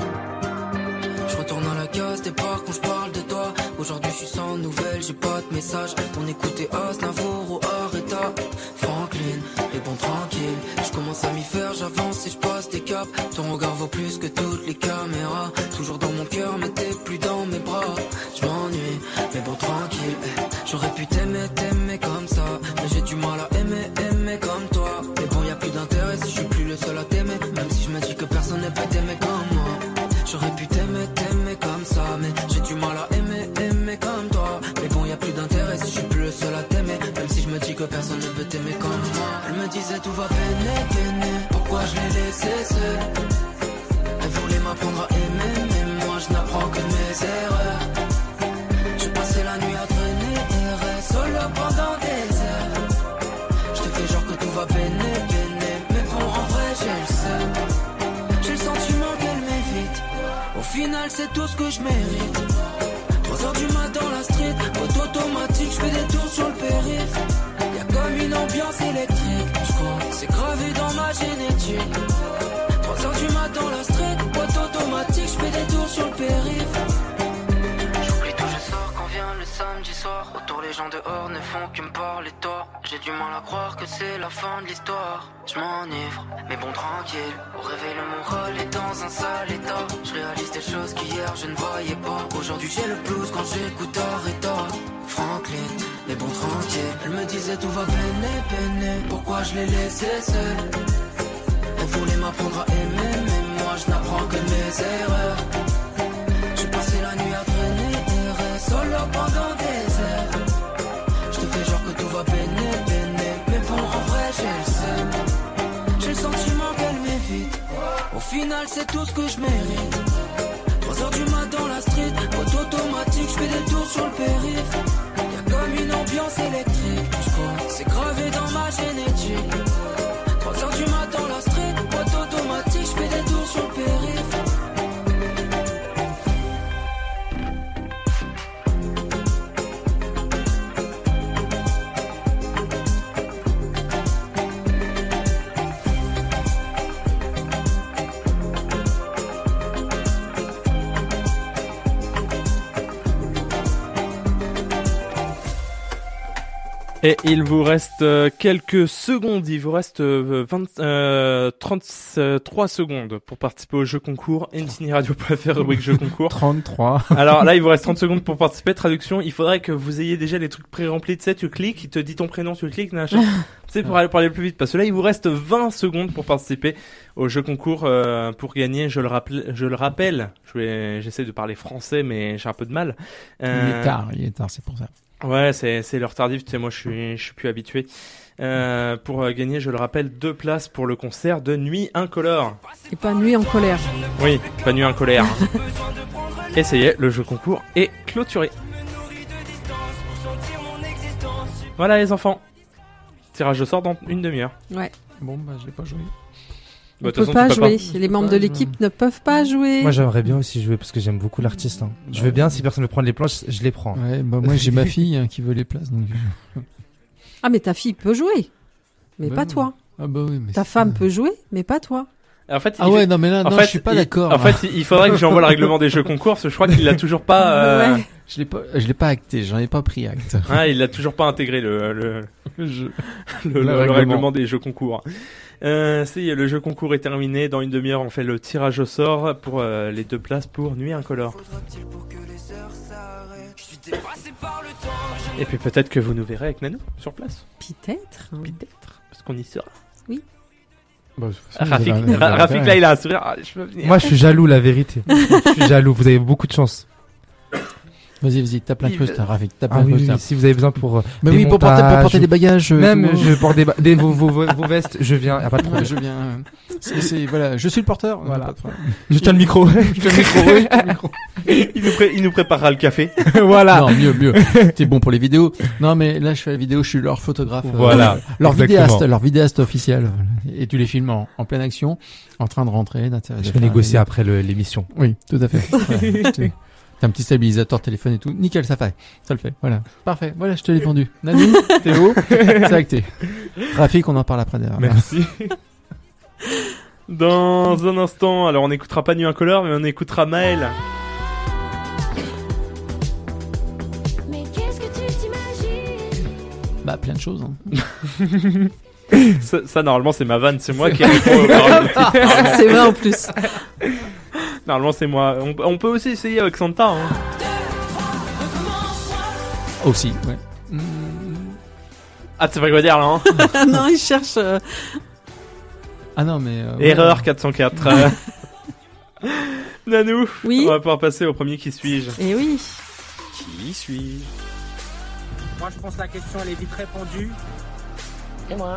seum. Je retourne à la case départ quand je parle de toi. Aujourd'hui je suis sans nouvelles, j'ai pas de message. On écoutait Aznavour ou Arrêta, Franklin, et bon tranquille. Je commence à m'y faire, j'avance et je passe des caps. Ton regard vaut plus que toutes les caméras. Toujours dans mon cœur mais t'es plus dans mes bras. Je m'ennuie, mais bon tranquille. J'aurais pu t'aimer, t'aimer comme ça, mais j'ai du mal à aimer, aimer comme toi. Mais bon y a plus d'intérêt si je suis plus le seul à t'aimer. Même si je me dis que personne ne peut t'aimer comme moi. J'aurais pu t'aimer, t'aimer comme ça, mais j'ai du mal à aimer, aimer comme toi. Mais bon y a plus d'intérêt si je suis plus le seul à t'aimer. Même si je me dis que personne ne peut t'aimer comme moi. Elle me disait tout va peiner, peiner. Pourquoi je l'ai laissé seul? Elle voulait m'apprendre à aimer, mais moi je n'apprends que de mes erreurs. J'ai passé la nuit à traîner, errer solo pendant des heures. Je te fais genre que tout va peiner, peiner, mais bon en vrai j'ai le seum. J'ai le sentiment qu'elle m'évite. Au final c'est tout ce que je mérite. Trois heures du matin dans la street, mode automatique, je fais des tours sur le périph'. Y'a comme une ambiance électrique, je crois, c'est gravé dans ma génétique. Trois heures du matin dans la street, mode automatique, je fais des tours sur le périph'. J'oublie tout, je sors quand vient le samedi soir. Autour les gens dehors ne font que me parler tort. J'ai du mal à croire que c'est la fin de l'histoire. Je m'enivre, mais bon tranquille. Au réveil le moral est dans un sale état. Je réalise des choses qu'hier je ne voyais pas. Aujourd'hui j'ai le blues quand j'écoute Arrêta, Franklin, mais bon tranquille. amitié. Elle me disait tout va peiner, peiner. Pourquoi je l'ai laissé seul? Elle voulait m'apprendre à aimer, mais moi je n'apprends que mes erreurs. J'ai passé la nuit à traîner, errer solo pendant des heures. Je te fais genre que tout va peiner, peiner. Mais bon, en vrai, j'ai le seum. J'ai le sentiment qu'elle m'évite. Au final, c'est tout ce que je mérite. trois heures du mat dans la street, boîte automatique, je fais des tours sur le périph'. Y'a comme une ambiance électrique, j'crois, c'est gravé dans ma génétique. trois heures du mat dans la street, boîte automatique, je fais des tours sur le périph'. Et il vous reste euh, quelques secondes, il vous reste euh, vingt, euh, trente-trois secondes pour participer au jeu concours. Infini Radio point F R, rubrique jeu concours. trente-trois. Alors là, il vous reste trente secondes pour participer. Traduction, il faudrait que vous ayez déjà les trucs pré-remplis. Tu sais, tu cliques, il te dit ton prénom, tu cliques, machin. Tu sais, pour aller parler plus vite. Parce que là, il vous reste vingt secondes pour participer au jeu concours euh, pour gagner. Je le rappelle, je le rappelle. Je vais, j'essaie de parler français, mais j'ai un peu de mal. Euh, Il est tard, il est tard, c'est pour ça. Ouais, c'est c'est l'heure tardive, tu sais, moi je suis je suis plus habitué. Euh, pour gagner, je le rappelle, deux places pour le concert de Nuit Incolore. Et pas Nuit en colère. Oui, pas Nuit Incolore. Hein. Et ça y est, le jeu concours est clôturé. Voilà les enfants. Tirage au sort dans une demi-heure. Ouais. Bon, bah, je l'ai pas joué. On Bah, de peut toute pas façon, tu peux jouer. Les membres de l'équipe ne peuvent pas jouer. Moi, j'aimerais bien aussi jouer parce que j'aime beaucoup l'artiste. Hein. Je veux bien, si personne veut prendre les planches, je les prends. Ouais, bah, moi, j'ai ma fille hein, qui veut les places, donc. Ah, mais ta fille peut jouer. Mais Bah pas non. toi. Ah, bah oui, mais Ta c'est- femme peut jouer, mais pas toi. En fait, Ah il ouais, fait- non, mais là, en non, fait, je suis pas il- d'accord. En hein. fait, il faudrait que j'envoie le règlement des jeux concours, parce que je crois qu'il l'a toujours pas. Euh... Ouais. Je l'ai pas, je l'ai pas acté, j'en ai pas pris acte. Ah, il l'a toujours pas intégré le le Le jeu. le, le- le règlement. règlement des jeux concours. Euh, c'est le jeu concours est terminé. Dans une demi-heure, on fait le tirage au sort pour euh, les deux places pour Nuit Incolore. Et puis peut-être que vous nous verrez avec Nanou sur place. Peut-être. hein. Peut-être, parce qu'on y sera. Bah, de toute façon, Ah, Rafik, vous avez- Ra- Rafik, là, il a un sourire. Ah, je veux venir. Moi, je suis jaloux, la vérité. Je suis jaloux. Vous avez beaucoup de chance. Vas-y, vas-y, tape plein de Il choses, veut- t'as Rafik, tape Ah plein de oui, choses. oui, si vous avez besoin pour. euh, Mais des oui, pour porter, pour montages porter ou- des bagages. euh, Même, tout. je porte des, ba- des vos, vos, vos, vos vestes, je viens. Y a pas de Ouais, problème. je viens. euh, C'est, c'est, voilà, je suis le porteur. Voilà. Pas de problème. Je tiens le micro. Je tiens le micro. Oui, je tiens le micro. il, nous pré- il nous préparera le café. Voilà. Non, mieux, mieux. T'es bon pour les vidéos. Non, mais là, je fais la vidéo, je suis leur photographe. euh, Voilà. leur Exactement. vidéaste, leur vidéaste officiel. Et tu les filmes en, en pleine action, en train de rentrer. Je vais négocier après le- l'émission. Oui, tout à fait. Voilà, je te- T'as un petit stabilisateur téléphone et tout. Nickel, ça fait. Ça le fait. Voilà. Parfait. Voilà, je te l'ai vendu. Nanu, Théo, c'est acté. Rafik, on en parle après derrière. Merci. Dans un instant, alors on n'écoutera pas Nuit Incolore, mais on écoutera Maël. Mais qu'est-ce que tu t'imagines? Bah, plein de choses. Hein. Ça, ça, normalement, c'est ma vanne, c'est moi qui réponds aux paroles. C'est vrai en plus. Normalement, c'est moi. On, on peut aussi essayer avec Santa. Hein. Aussi, ouais. Mmh. Ah, tu sais pas quoi dire là, hein. non, il cherche. euh, Ah non, mais... euh, Erreur ouais. quatre cent quatre. Euh, Nanou, Oui. on va pouvoir passer au premier qui suis-je. Et oui. Qui suis-je? Moi, je pense que la question, elle est vite répondue. Et moi?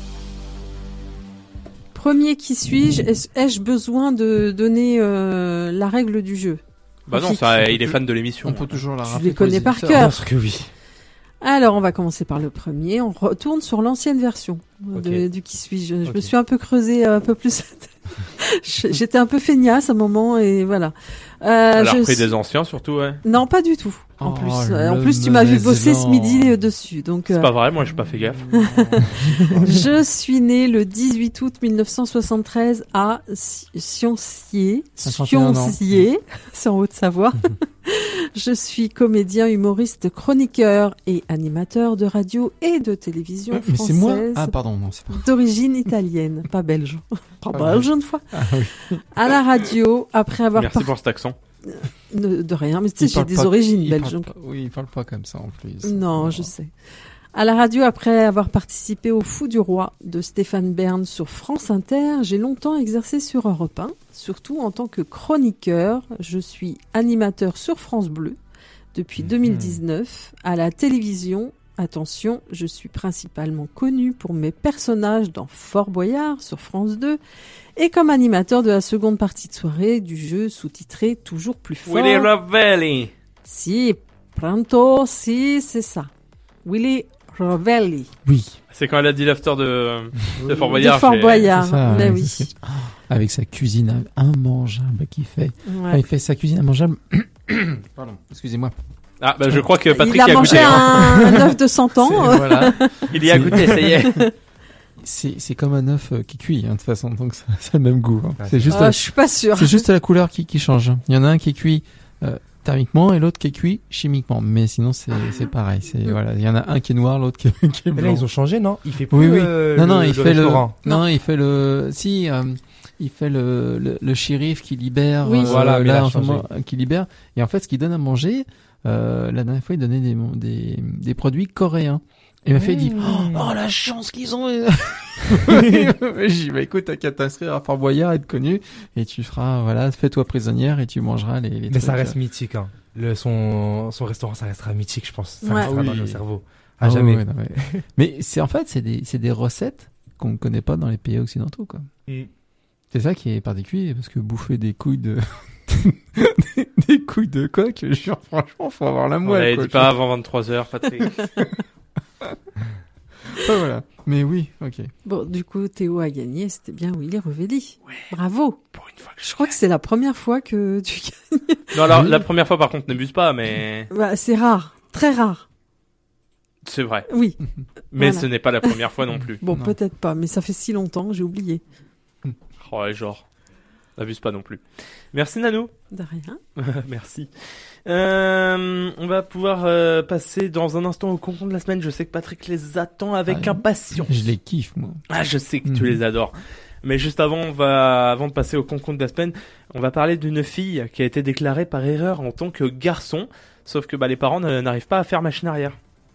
Premier qui suis-je? Est-ce- Ai-je besoin de donner euh, la règle du jeu? Bah non, Rafik, ça, il est fan de l'émission. On peut toujours la Je rappeler les pour connais par auditeurs. cœur. Bien sûr que oui. Alors, on va commencer par le premier. On retourne sur l'ancienne version de- Ok. du qui suis-je. Je Ok. me suis un peu creusé un peu plus. Je- J'étais un peu feignasse à un moment et voilà. Euh, Elle a je repris suis- des anciens surtout, ouais. Non, pas du tout. En Oh, plus, le Euh, en plus, tu m'as vu mauvais bosser ce élan. midi euh, dessus. Donc, C'est euh, pas vrai, moi j'ai pas fait gaffe. je suis né le dix-huit août mille neuf cent soixante-treize à Si- Sioncier. cinquante et un ans. Sioncier, c'est en Haute-Savoie. Je suis comédien, humoriste, chroniqueur et animateur de radio et de télévision Ouais, mais c'est française moi. Ah, pardon, non, c'est pas. d'origine italienne, pas belge. Pas Pas belge une fois. Ah oui. À la radio, après avoir Merci par- pour cet accent. de, de rien, mais tu sais, Il j'ai parle des pas- origines il belges. parle donc- pas- Oui, il parle pas comme ça en plus. Non, je sais. À la radio, après avoir participé au Fou du Roi de Stéphane Bern sur France Inter, j'ai longtemps exercé sur Europe un, surtout en tant que chroniqueur. Je suis animateur sur France Bleu depuis deux mille dix-neuf. À la télévision, attention, je suis principalement connu pour mes personnages dans Fort Boyard sur France deux et comme animateur de la seconde partie de soirée du jeu sous-titré Toujours plus fort. Willy Ravelli. Si, pronto, si, c'est ça. Willy Ravelli. Oui. C'est quand elle a dit l'after de, de Fort Boyard. De Fort j'ai- Boyard, ça, mais ouais, oui. c'est- Avec sa cuisine immangeable qu'il fait. Enfin, Ouais. il fait sa cuisine immangeable. Pardon, excusez-moi. Ah, bah, je crois que Patrick Il a y a mangé goûté. hein. un, un œuf de cent ans. C'est- voilà. Il y a goûté, ça y est. C'est, c'est comme un œuf euh, qui cuit, hein, de toute façon, donc ça, ça a le même goût. Hein. Ah, c'est juste, Ah, je suis pas sûre. c'est juste la couleur qui, qui change. Il y en a un qui est cuit euh, thermiquement et l'autre qui est cuit chimiquement. Mais sinon, c'est, c'est pareil. C'est, voilà. Il y en a un qui est noir, l'autre qui est, qui est Mais blanc. là, ils ont changé, non? Il fait plus Oui, oui. euh, non, non, le, il le fait restaurant. le, non, il fait le, si, euh, il fait le, le, le shérif qui libère, Oui. euh, Voilà, mais il a là, en ce changé. moment, euh, qui libère. Et en fait, ce qu'il donne à manger, euh, la dernière fois, il donnait des, des, des produits coréens. Et il m'a fait, il dit, oh, oh, la chance qu'ils ont! J'ai dit, bah, écoute, t'as qu'à t'inscrire à Fort Boyard, être connu, et tu feras, voilà, fais-toi prisonnière et tu mangeras les, les Mais trucs. ça reste mythique, hein. Le, son, son restaurant, ça restera mythique, je pense. Ça Ouais. restera Oui. dans nos cerveaux. Ah À ouais, jamais. ouais, non, mais, mais c'est, en fait, c'est des, c'est des recettes qu'on ne connaît pas dans les pays occidentaux, quoi. Mm. C'est ça qui est particulier, parce que bouffer des couilles de, des, des couilles de coq, je jure, franchement, faut avoir la On moelle, l'avait quoi. dit pas avant vingt-trois heures, Patrick. Ah, voilà. Mais oui, ok. Bon, du coup, Théo a gagné. C'était bien Willy Ravelli. Bravo. Pour une fois que Je crois que c'est la première fois que tu gagnes. Non, alors, la première fois, par contre, n'abuse pas, mais Bah, c'est rare. Très rare. c'est vrai. Oui. Mais Voilà. ce n'est pas la première fois non plus. Bon, Non. peut-être pas, mais ça fait si longtemps que j'ai oublié. Oh, ouais, genre. N'abuse pas non plus. Merci, Nanou. De rien. Merci. Euh, on va pouvoir euh, passer dans un instant au concours de la semaine. Je sais que Patrick les attend avec Ah, impatience. Je les kiffe, moi. Ah, je sais que tu Mhm. les adores. Mais juste avant, on va, avant de passer au concours de la semaine, on va parler d'une fille qui a été déclarée par erreur en tant que garçon. Sauf que bah, les parents ne- n'arrivent pas à faire machine arrière.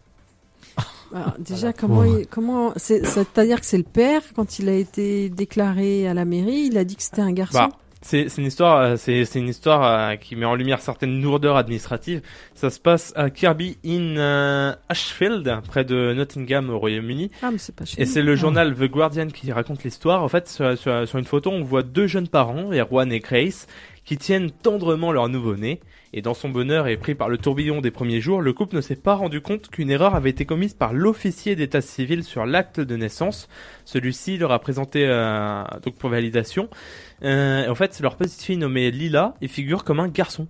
Alors, déjà, comment, il- comment, c'est, c'est-à-dire que c'est le père, quand il a été déclaré à la mairie, il a dit que c'était un garçon. Bah, c'est c'est une histoire, euh, c'est c'est une histoire euh, qui met en lumière certaines lourdeurs administratives. Ça se passe à Kirby in euh, Ashfield, près de Nottingham au Royaume-Uni. Ah, mais c'est pas chez Et nous. c'est le journal The Guardian qui raconte l'histoire. En fait, sur, sur, sur une photo, on voit deux jeunes parents, Erwan et Grace, qui tiennent tendrement leur nouveau-né. Et dans son bonheur et pris par le tourbillon des premiers jours, le couple ne s'est pas rendu compte qu'une erreur avait été commise par l'officier d'état civil sur l'acte de naissance. Celui-ci leur a présenté euh, donc pour validation. Euh, et en fait, leur petite fille nommée Lila et figure comme un garçon.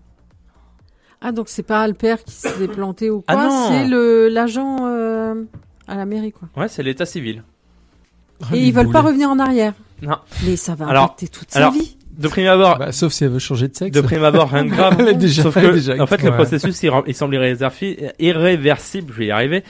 Ah, donc c'est pas le père qui s'est planté ou Ah quoi, non. c'est le, l'agent, euh, à la mairie, quoi. Ouais, c'est l'état civil. Et ils veulent pas revenir en arrière. Non. Mais ça va Alors- impacter toute sa alors- vie. De prime abord, Bah, sauf si elle veut changer de sexe. de prime abord, rien de grave. Elle est déjà- Sauf elle est que, déjà en fait, le ouais. processus, il, rem- il semble irréserfi- irréversible. Je vais y arriver.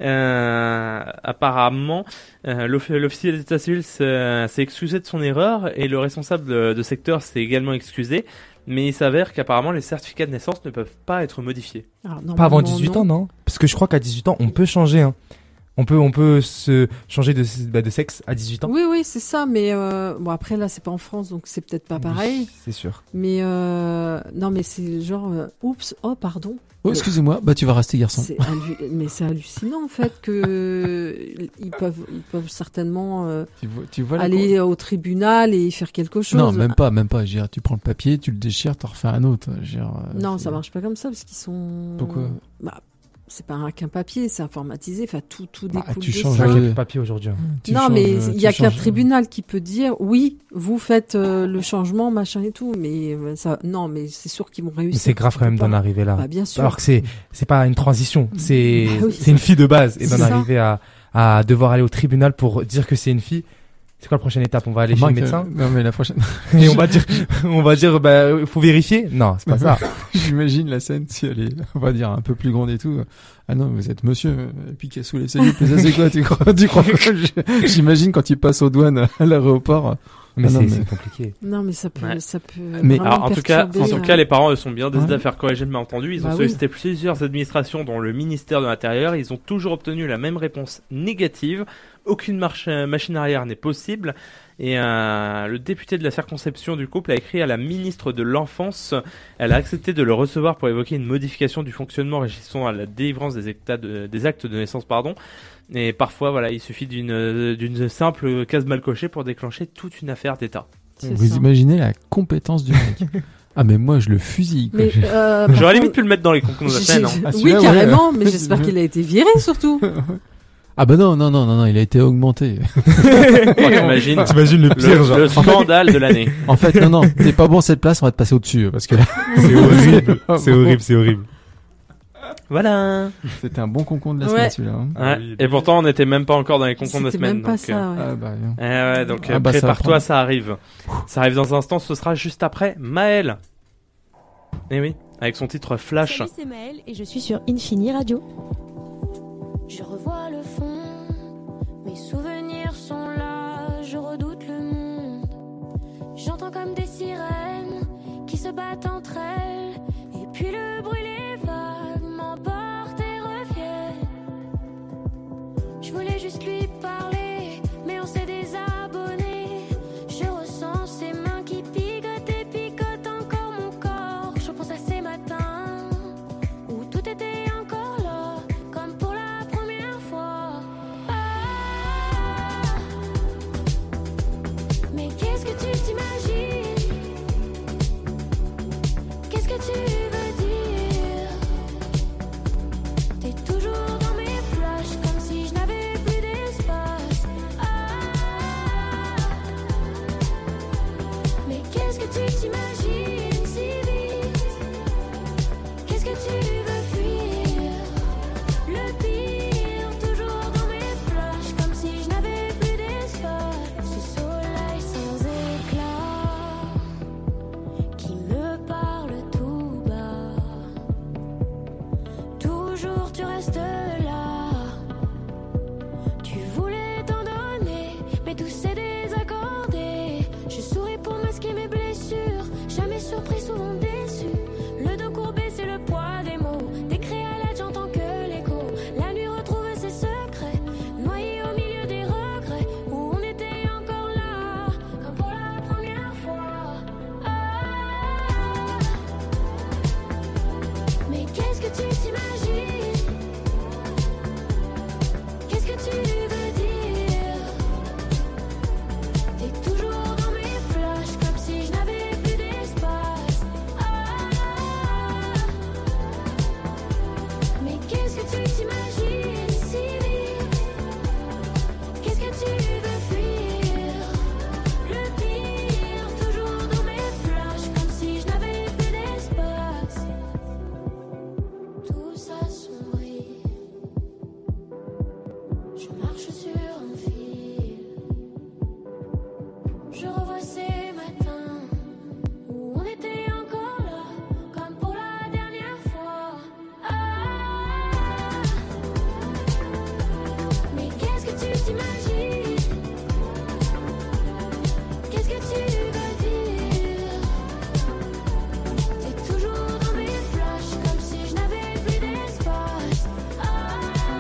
Euh, apparemment, euh, l'off- l'officier d'état civil s'est s'est excusé de son erreur et le responsable de, de secteur s'est également excusé. Mais il s'avère qu'apparemment, les certificats de naissance ne peuvent pas être modifiés. Alors, Pas avant normalement, dix-huit non. ans, non? Parce que je crois qu'à dix-huit ans, on peut changer, hein. On peut, on peut se changer de, bah, de sexe à dix-huit ans. Oui, oui, c'est ça, mais euh, bon, après, là, c'est pas en France, donc c'est peut-être pas pareil. Oui, c'est sûr. Mais euh, non, mais c'est genre, euh, oups, oh, pardon. Oh, excusez-moi, bah, tu vas rester garçon. C'est hallu- mais c'est hallucinant, en fait, que ils peuvent, ils peuvent certainement euh, Tu vois, tu vois la aller au tribunal et faire quelque chose. Non, même pas, même pas. Je veux dire, tu prends le papier, tu le déchires, t'en refais un autre. Je veux dire, euh, Non, c'est- ça marche pas comme ça, parce qu'ils sont... Pourquoi Bah, c'est pas un- qu'un papier, c'est informatisé, enfin, tout, tout Bah, découle tu de changes ça. un J'ai peu. le papier aujourd'hui. hein. Tu Non, changes, mais euh, il y a tu qu'un changes- tribunal qui peut dire oui, vous faites euh, le changement, machin et tout, mais euh, ça, non, mais c'est sûr qu'ils vont Mais réussir. c'est grave quand même Faut pas. d'en arriver là. Bah, bien sûr. Alors que c'est, c'est pas une transition. C'est, Bah oui. c'est une fille de base. Et C'est d'en ça. arriver à, à devoir aller au tribunal pour dire que c'est une fille. C'est quoi la prochaine étape? On va aller chez le Remarque, médecin? euh, Non, mais la prochaine. Et on va dire, on va dire, bah, faut vérifier? Non, c'est pas ça. J'imagine la scène si elle est, on va dire, un peu plus grande et tout. Ah non, vous êtes monsieur, et puis qui a sous les cellules, mais ça c'est quoi, tu crois, tu crois quoi? Je- J'imagine quand il passe aux douanes à l'aéroport. Mais Ah non, c'est mais- c'est compliqué. Non, mais ça peut, Ouais. ça peut. Mais- vraiment Alors, en tout cas, en perturber, tout euh, cas, les parents eux, sont bien décidés Ouais. à faire corriger le malentendu. Ils ont Bah oui. sollicité plusieurs administrations, dont le ministère de l'Intérieur. Ils ont toujours obtenu la même réponse négative. Aucune marche, euh, machine arrière n'est possible. Et euh, le député de la circonscription du couple a écrit à la ministre de l'Enfance. Elle a accepté de le recevoir pour évoquer une modification du fonctionnement régissant à la délivrance des, actes de, des actes de naissance, pardon. Et parfois, voilà, il suffit d'une euh, d'une simple case mal cochée pour déclencher toute une affaire d'État. c'est Vous ça. imaginez la compétence du mec. Ah mais moi je le fusille. Quoi. Mais, euh, par J'aurais contre, limite pu le mettre dans les concours de la j'ai- scène. Hein. Ah, oui, celui-là, ouais. carrément, mais j'espère qu'il a été viré surtout. Ah bah non non non non non, il a été augmenté. Oh, t'imagines T'imagines le pire, le, genre. le scandale de l'année. En fait non non, t'es pas bon cette place, on va te passer au-dessus parce que là C'est horrible. C'est horrible, c'est horrible. Voilà. c'était un bon concombre de la Ouais. semaine celui-là. hein. Ouais. oui, Et pourtant, on n'était même pas encore dans les concours de la C'était semaine. même pas donc, ça, euh, ouais. Ah bah non. eh ouais, donc Ah euh, bah, ça va prépare-toi, prendre. ça arrive. Ça arrive dans un instant, ce sera juste après Maël. Eh oui, avec son titre Flash. Salut, c'est Maëlle et je suis sur Infini Radio. Je revois le fond, mes souvenirs sont là, je redoute le monde. J'entends comme des sirènes qui se battent entre elles, et puis le bruit, les vagues m'emportent et reviennent. Je voulais juste lui parler, mais on s'est désabonné. Je ressens ses mains qui picotent et picotent encore mon corps. Je pense à ces matins où tout était encore là, comme pour la première fois. Ah, mais qu'est-ce que tu t'imagines? Qu'est-ce que tu veux dire? T'es toujours dans mes flashs, comme si je n'avais plus d'espace. Ah, mais qu'est-ce que tu t'imagines si vite? Qu'est-ce que tu veux fuir? Le pire, toujours dans mes flashs, comme si je n'avais plus d'espace. Ce soleil sans éclat qui me parle tout bas. Toujours tu restes là. Tu voulais t'en donner, mais tout s'est désaccordé. Je souris pour masquer mes blessures, jamais surpris, souvent déçu. Le dos courbé, c'est le poids des mots. Décrit à l'aide, j'entends que l'écho. La nuit retrouve ses secrets, noyé au milieu des regrets, où on était encore là, comme pour la première fois. Ah, mais qu'est-ce que tu t'imagines? Qu'est-ce que tu veux dire? T'es toujours dans mes flashs, comme si je n'avais plus d'espace. Ah, mais qu'est-ce que tu t'imagines si vite? Qu'est-ce que tu veux fuir? Le pire, toujours dans mes flashs, comme si je n'avais plus d'espace. Tout s'assombrit. Je marche sur un fil. Je revois ces matins où on était encore là, comme pour la dernière fois. Ah, mais qu'est-ce que tu t'imagines? Qu'est-ce que tu veux dire? T'es toujours dans mes flashs, comme si je n'avais plus d'espace. Ah,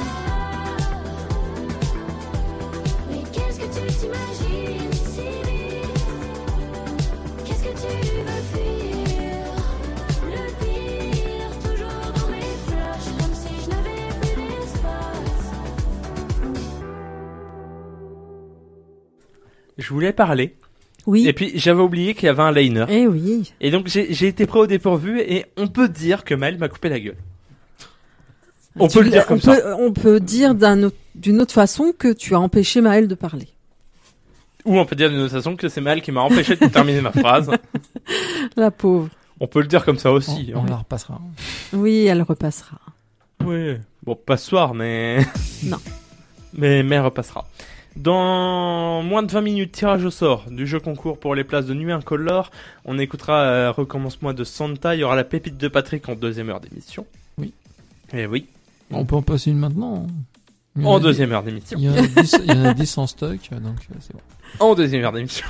mais qu'est-ce que tu t'imagines si vite? Qu'est-ce que tu veux fuir? Le pire, toujours dans mes flashs, comme si je n'avais plus d'espace. Je voulais parler. Oui. Et puis, j'avais oublié qu'il y avait un liner. Eh oui. Et donc, j'ai j'ai été pris au dépourvu et on peut dire que Maël m'a coupé la gueule. On Tu peut le l'as- dire comme on ça. peut, on peut dire d'un autre- d'une autre façon que tu as empêché Maël de parler. Ou on peut dire d'une autre façon que c'est Maël qui m'a empêché de terminer ma phrase. La pauvre. On peut le dire comme ça On, aussi. on hein. la repassera. Oui, elle repassera. Oui. Bon, pas ce soir, mais... Non. mais, mais elle repassera. Dans moins de vingt minutes, tirage au sort du jeu concours pour les places de Nuit Incolore. On écoutera euh, Recommence-moi de Santa. Il y aura la pépite de Patrick en deuxième heure d'émission. Oui. Et oui. On peut en passer une maintenant. Il y en En a deuxième heure d'émission. Il y en a dix, il y en a dix en stock, donc euh, c'est bon. En deuxième heure d'émission.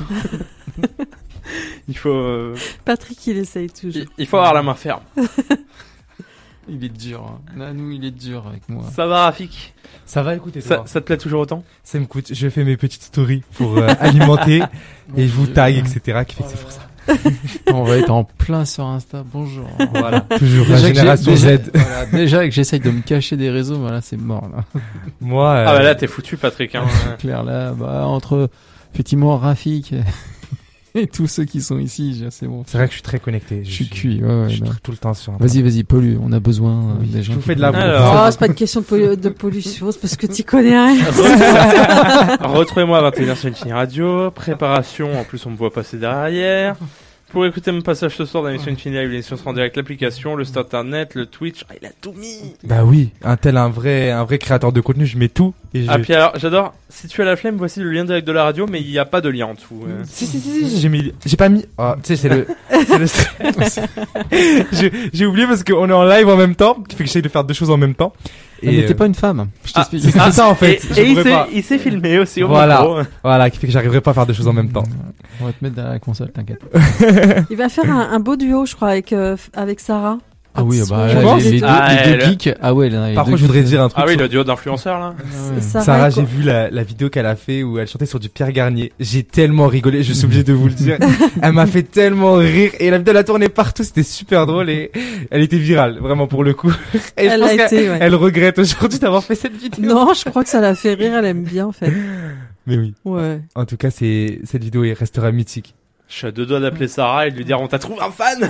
Il faut, euh, Patrick, il essaye toujours. il, il faut avoir la main ferme. Il est dur. Hein. Là, nous, il est dur avec moi. Ça va, Rafik? Ça va, écoutez, Ça, ça te plaît toujours autant? Ça me coûte. Je fais mes petites stories pour euh, alimenter et je vous tag, et cetera. Qui fait que c'est pour ça. On va être en plein sur Insta. Bonjour. Voilà. Toujours la Déjà que génération j'ai- Z. déjà- voilà, déjà que j'essaye de me cacher des réseaux, voilà, c'est mort là. Moi. euh, Ah bah là, t'es foutu, Patrick. Hein. C'est clair là, bah entre effectivement Rafik et, et tous ceux qui sont ici, je- c'est bon. C'est vrai que je suis très connecté. Je suis cuit. Ouais, ouais, Je suis non. tout le temps sur. Internet. Vas-y, vas-y, pollue. On a besoin euh, Oui, des gens. je vous qui fais de la polluent. Alors. Oh, c'est pas une question de, pollu- de pollution, c'est parce que tu connais rien. Retrouvez-moi à vingt et une heures sur Infini Radio. Préparation, en plus on me voit passer derrière. Pour écouter mon passage ce soir dans l'émission Infini Live, l'émission sera en direct, l'application, le site internet, le Twitch. Ah, il a tout mis. Bah oui, un tel, un vrai, un vrai créateur de contenu, je mets tout. Et je... Ah, puis alors, j'adore. Si tu as la flemme, voici le lien direct de la radio, mais il n'y a pas de lien en dessous. euh. Si, si, si, si, j'ai mis, j'ai pas mis, ah, tu sais, c'est le, c'est le stress. j'ai, j'ai oublié parce qu'on est en live en même temps, qui fait que j'essaye de faire deux choses en même temps. Ah, mais euh, t'es pas une femme. Je Ah, t'explique. c'est ça en fait. Et, je et il pourrais s'est, pas. il s'est filmé aussi au Voilà. micro. Voilà, qui fait que j'arriverai pas à faire deux choses en même temps. On va te mettre derrière la console, t'inquiète. Il va faire un, un beau duo, je crois, avec, euh, avec Sarah. Ah oui, bah Tu là, penses les, les deux, Ah, les deux elle- geeks. Ah ouais, là, les Par deux contre, je voudrais geeks. dire un truc. Ah oui, sur- le duo d'influenceurs là. Ah ouais. Sarah, Sarah, quoi. j'ai vu la, la vidéo qu'elle a fait où elle chantait sur du Pierre Garnier. J'ai tellement rigolé, je suis obligé de vous le dire. Elle m'a fait tellement rire et la vidéo elle a tourné partout, c'était super drôle et elle était virale, vraiment pour le coup. Et je Elle pense a qu'elle été, ouais. elle regrette aujourd'hui d'avoir fait cette vidéo. Non, je crois que ça l'a fait rire, elle aime bien, en fait. Mais oui, Ouais. en tout cas, c'est, cette vidéo elle restera mythique. Je suis à deux doigts d'appeler Sarah et de lui dire on t'a trouvé un fan.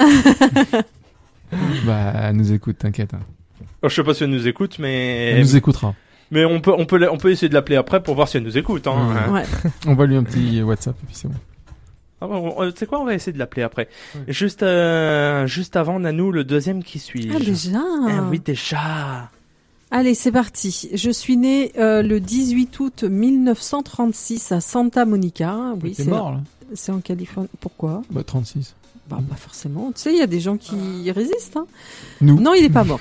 Bah, elle nous écoute, t'inquiète. hein. Oh, je sais pas si elle nous écoute, mais Elle nous écoutera. mais on peut on peut la- on peut essayer de l'appeler après pour voir si elle nous écoute. Hein. Ouais. Ouais. On va lui un petit WhatsApp et puis c'est bon. Ah bon, on- tu sais quoi, on va essayer de l'appeler après. Juste euh, juste avant Nanou, le deuxième qui suit. Ah, déjà. Eh oui, déjà. Allez, c'est parti. Je suis née euh, le dix-huit août mille neuf cent trente-six à Santa Monica. Oui, T'es c'est mort là. c'est en Californie. Pourquoi? Bah, trente-six. Bah, pas forcément. Tu sais, il y a des gens qui résistent. Hein. Nous. Non, il n'est pas mort.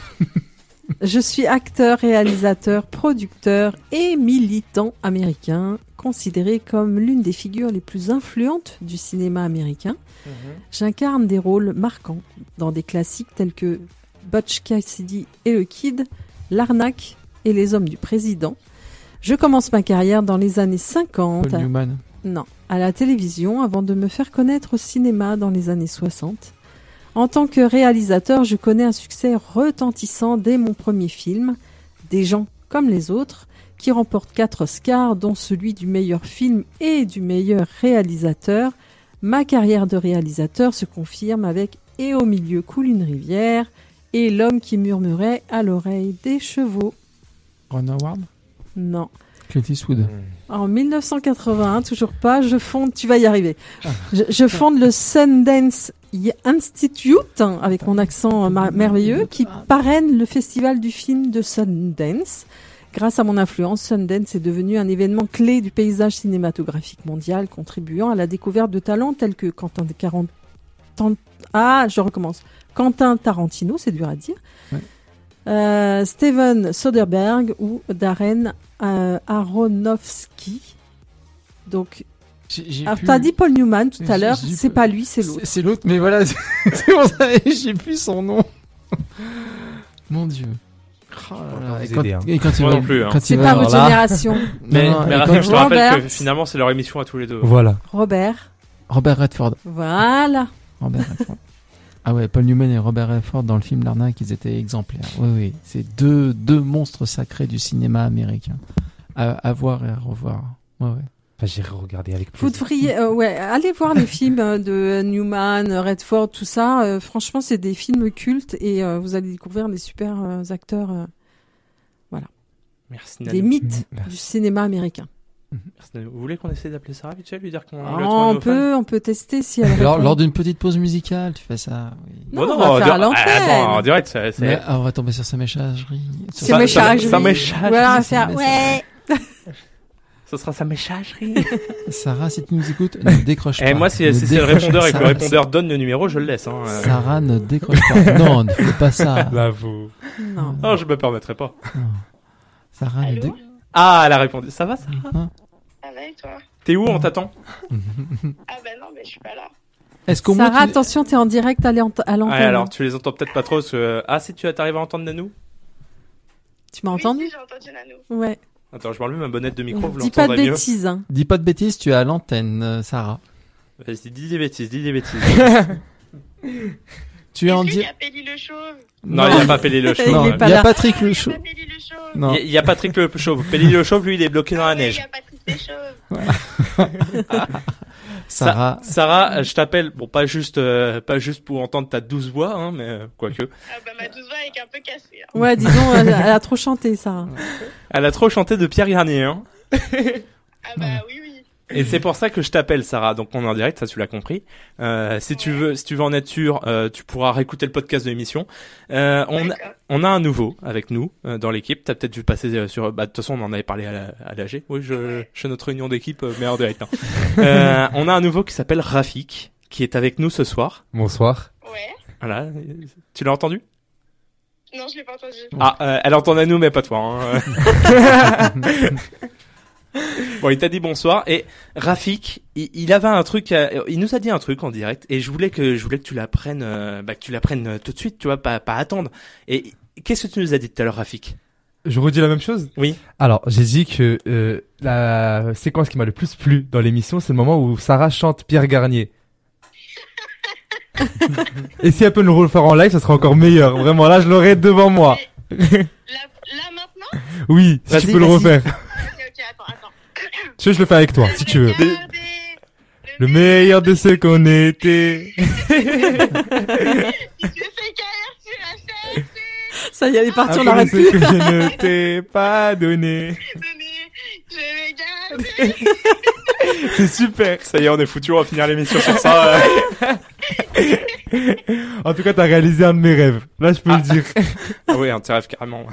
Je suis acteur, réalisateur, producteur et militant américain, considéré comme l'une des figures les plus influentes du cinéma américain. J'incarne des rôles marquants dans des classiques tels que Butch Cassidy et le Kid, L'Arnaque et Les Hommes du Président. Je commence ma carrière dans les années cinquante. Paul Newman. Non, à la télévision avant de me faire connaître au cinéma dans les années soixante. En tant que réalisateur, je connais un succès retentissant dès mon premier film, Des gens comme les autres, qui remporte quatre Oscars, dont celui du meilleur film et du meilleur réalisateur. Ma carrière de réalisateur se confirme avec Et au milieu coule une rivière et L'homme qui murmurait à l'oreille des chevaux. Ron Howard. Non. Clint Eastwood. En mille neuf cent quatre-vingt-un, toujours pas, je fonde, tu vas y arriver. Je, je fonde le Sundance Institute, hein, avec mon accent euh, ma- merveilleux, qui parraine le festival du film de Sundance. Grâce à mon influence, Sundance est devenu un événement clé du paysage cinématographique mondial, contribuant à la découverte de talents tels que Quentin Caran- Tan- Ah, je recommence. Quentin Tarantino, c'est dur à dire. Ouais. Euh, Steven Soderbergh ou Darren euh, Aronofsky. Donc, J'ai- j'ai alors plus- t'as dit Paul Newman tout à J'ai- l'heure, j'ai c'est pas- pas lui, c'est l'autre. C'est c'est l'autre, mais voilà, c'est c'est pour ça, j'ai plus son nom. Mon dieu. Oh là là, vous et quand- aider, hein. et quand il Moi va- non plus, hein. quand il C'est va- pas alors votre là- génération. Mais, Non, non, mais et Raphaël, quand- je te rappelle Robert. que finalement c'est leur émission à tous les deux. Voilà. Robert. Robert Redford. Voilà. Robert Redford. Ah ouais, Paul Newman et Robert Redford dans le film L'Arnaque, ils étaient exemplaires. Oui, oui, c'est deux, deux monstres sacrés du cinéma américain. À, à voir et à revoir. Ouais, ouais. Enfin, j'ai regardé avec Vous plaisir. devriez, euh, ouais, allez voir les films euh, de Newman, Redford, tout ça. Euh, franchement, c'est des films cultes et euh, vous allez découvrir des super euh, acteurs, euh, Merci des Nanou. mythes Merci. du cinéma américain. Merci, Nanou. Vous voulez qu'on essaie d'appeler Sarah vite fait, lui dire qu'on lui a Ah, trouvé on nos fans peut, on peut tester si elle Lors, répond. lors d'une petite pause musicale, tu fais ça. Oui. Non, Bon, on va en faire dir- à l'antenne. Attends, en direct, c'est... c'est- Mais, ah, on va tomber sur sa messagerie. C'est ça- mes ça- charges. ça m'échappe. Voilà, on va C'est faire, mes ouais. Ce sera sa messagerie. Sarah, si tu nous écoutes, ne décroche pas. Et moi, si, Ne si c'est le décroche- répondeur et que le Sarah- répondeur donne le numéro, je le laisse. Hein. Euh, Sarah, ne décroche pas. Non, ne fais pas ça. Là, vous. Non. Oh, je me permettrai pas. Sarah, ne dé- Ah, elle a répondu. Ça va, ça va? Ça va et toi? T'es où? On t'attend? Ah bah non, mais je suis pas là. Est-ce qu'au Sarah, moins tu... attention, t'es en direct à l'ant- à l'antenne. Ouais, alors tu les entends peut-être pas trop. Parce que... Ah, si tu arrives à entendre Nanou? Tu m'as entendu? Oui, si, j'ai entendu Nanou. Ouais. Attends, je m'enlève ma bonnette de micro, vous Dis pas de l'entendrez mieux. bêtises. Hein. Dis pas de bêtises, tu es à l'antenne, euh, Sarah. Vas-y, dis des bêtises, dis des bêtises. Tu es en Est-ce qu'il y direct. a Pelli le chauve? Non, il y a pas Pelli le Il chauve. Non, est il pas y a là. Patrick le Il y Chauve. a pas Pelli le chauve. Non. Il y, y a Patrick le chauve. Pelli le chauve, lui, il est bloqué dans la Ah ouais, neige. Il y a Patrick le chauve. Sarah. Sa- Sarah, je t'appelle, bon, pas juste, euh, pas juste pour entendre ta douce voix, hein, mais euh, quoique. Ah bah ma douce voix est un peu cassée. Hein. Ouais, disons, elle, elle a trop chanté, Sarah. Elle a trop chanté de Pierre Garnier, hein. Ah bah oui, oui. Et c'est pour ça que je t'appelle, Sarah. Donc on est en direct, ça tu l'as compris. Euh, si tu veux, si tu veux en être sûr, euh, tu pourras réécouter le podcast de l'émission. Euh, on, a, D'accord. on a un nouveau avec nous euh, dans l'équipe. T'as peut-être dû passer euh, sur. Bah de toute façon, on en avait parlé à la- à l'A G. Oui, je, je fais notre réunion d'équipe, euh, mais en direct. Hein. euh, on a un nouveau qui s'appelle Rafik, qui est avec nous ce soir. Bonsoir. Ouais. Voilà. Tu l'as entendu? Non, je l'ai pas entendu. Ah, euh, elle entend à nous, mais pas toi. Hein. Bon, il t'a dit bonsoir. Et Rafik, il, il avait un truc, à- il nous a dit un truc en direct, et je voulais que je voulais que tu l'apprennes, euh, bah, que tu l'apprennes euh, tout de suite, tu vois, pas pas attendre. Et qu'est-ce que tu nous as dit tout à l'heure, Rafik? Je redis la même chose? Oui. Alors, j'ai dit que euh, la séquence qui m'a le plus plu dans l'émission, c'est le moment où Sarah chante Pierre Garnier. Et si elle peut nous le refaire en live, ça sera encore meilleur. Vraiment, là, je l'aurai devant moi. Là, là maintenant? Oui, si Vas-y, tu peux le vas-y. refaire. Ok, ok, attends, attends. Tu veux, je le fais avec toi, si tu veux. Regardez Le meilleur de ce qu'on était. Si tu fais carrière sur la scène, Ça y est, elle est partie, on Après l'arrête ce plus. que je ne t'ai pas donné. je vais garder. C'est super. Ça y est, on est foutu, on va finir l'émission sur ça. euh. En tout cas, t'as réalisé un de mes rêves. Là, je peux Ah. le dire. Ah oui, un petit rêve carrément.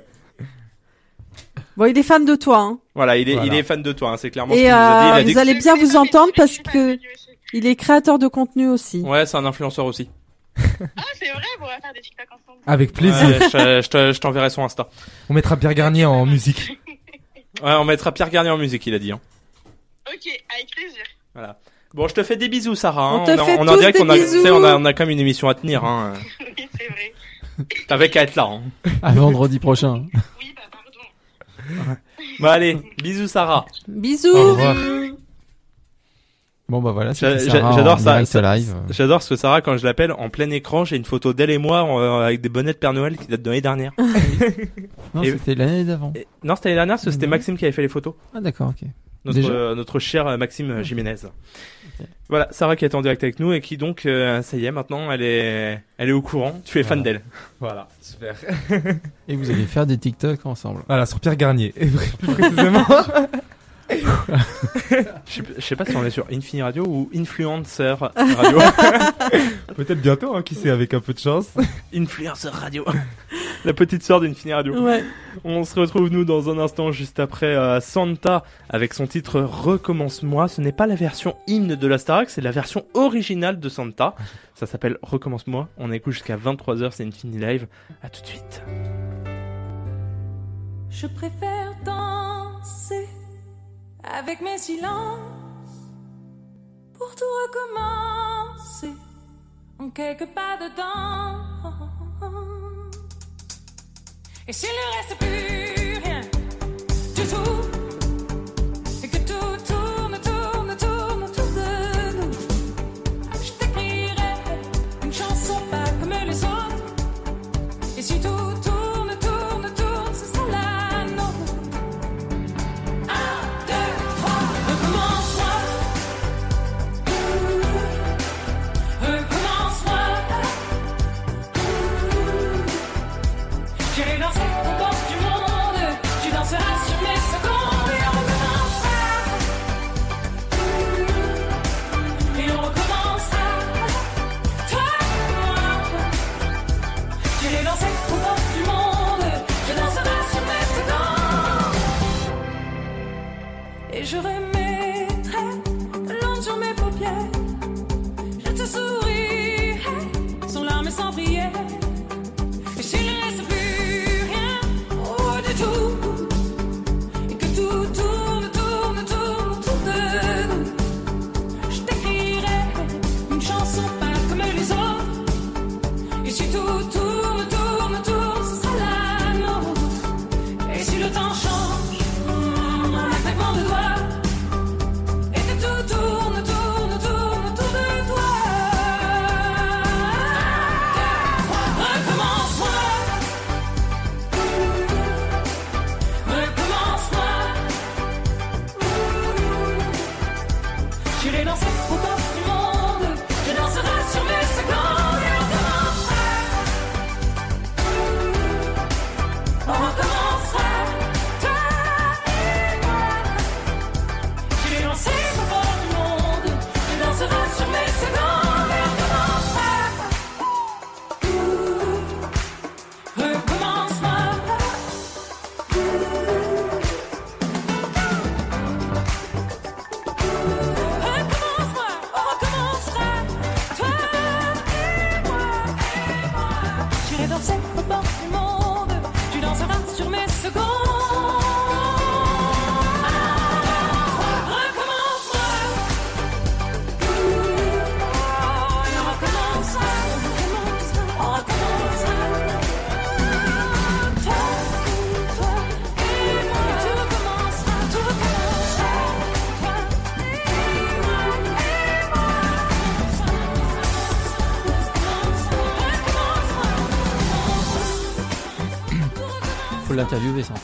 Bon, il est fan de toi, hein. Voilà, il est, Voilà. il est fan de toi, hein, c'est clairement ce Et qu'il nous a dit. Il euh, a dit vous que- allez bien vous entendre parce que il est créateur de contenu aussi. Ouais, c'est un influenceur aussi. Ah, c'est vrai, on va faire des TikTok ensemble. Avec plaisir. Ouais, je, je te- je t'enverrai son Insta. On mettra Pierre Garnier en musique. Ouais, on mettra Pierre Garnier en musique, il a dit. Hein. Ok, avec plaisir. Voilà. Bon, je te fais des bisous, Sarah. Hein. On te est en- fait on est en tous direct, des on a, tu bisous. sais, on a, on a quand même une émission à tenir. Hein. Oui, c'est vrai. T'avais qu'à être là. Hein. À vendredi prochain. Oui, bah pardon. Bon, allez, bisous, Sarah. Bisous. Au revoir. Bon bah voilà, J'a- c'était j'a- Sarah J'adore en ça. direct ça- live. J'adore ce que Sarah, quand je l'appelle en plein écran, j'ai une photo d'elle et moi en- avec des bonnets de Père Noël qui datent de l'année dernière. Non, Et- c'était l'année d'avant. Et- non, c'était l'année dernière, parce que c'était Mhm. Maxime qui avait fait les photos. Ah d'accord, ok. Notre, Déjà euh, notre cher euh, Maxime Jiménez. Voilà, Sarah qui est en direct avec nous et qui donc, euh, ça y est, maintenant, elle est, elle est au courant. Tu es fan Voilà. d'elle. Voilà, super. Et vous allez faire des TikTok ensemble. Voilà, sur Pierre Garnier. Et plus précisément. Je sais, je sais pas si on est sur Infini Radio ou Influencer Radio. Peut-être bientôt, hein, qui sait, avec un peu de chance. Influencer Radio. La petite sœur d'Infini Radio. Ouais. On se retrouve nous dans un instant juste après euh, Santa avec son titre Recommence-moi. Ce n'est pas la version hymne de la Starac, c'est la version originale de Santa. Ça s'appelle Recommence-moi. On écoute jusqu'à vingt-trois heures, c'est Infini Live. À tout de suite. Je préfère danser avec mes silences pour tout recommencer en quelques pas dedans. Et s'il ne reste plus rien du tout, et que tout tourne, tourne, tourne autour de nous, je t'écrirai une chanson pas comme les autres. Et si tout tourne, tourne, tourne, ce sera la nôtre. Un, deux, trois, recommence-moi. Recommence-moi. J'irai danser aux portes du monde. Tu danseras sur mes secondes et on recommencera. Et on recommencera. Toi et moi. J'irai danser aux portes du monde. Je danserai sur mes secondes. Et je remettrai de l'onde sur mes paupières. Je te sourirai sans larmes et sans prière. Et s'il ne reste plus rien, oh, du tout, et de toi. Et que tout tourne, tourne, tourne autour de toi. Recommence-moi. Recommence-moi. J'irai danser au bord du monde. Je danserai sur mes secondes et on recommencera. On recommencera. Toi et moi. J'irai danser au bord du monde. Je danserai sur mes secondes et on recommencera. Recommence-moi. Recommence-moi, on recommencera. Toi et moi, et moi. J'irai danser au bord du monde. Tu danseras sur mes secondes. Recommence-moi. Et on recommencera. On recommencera. Toi, toi et moi. Tout recommencera. Tout recommencera. Toi et moi, et moi. Faut l'interviewer, ça, en fait.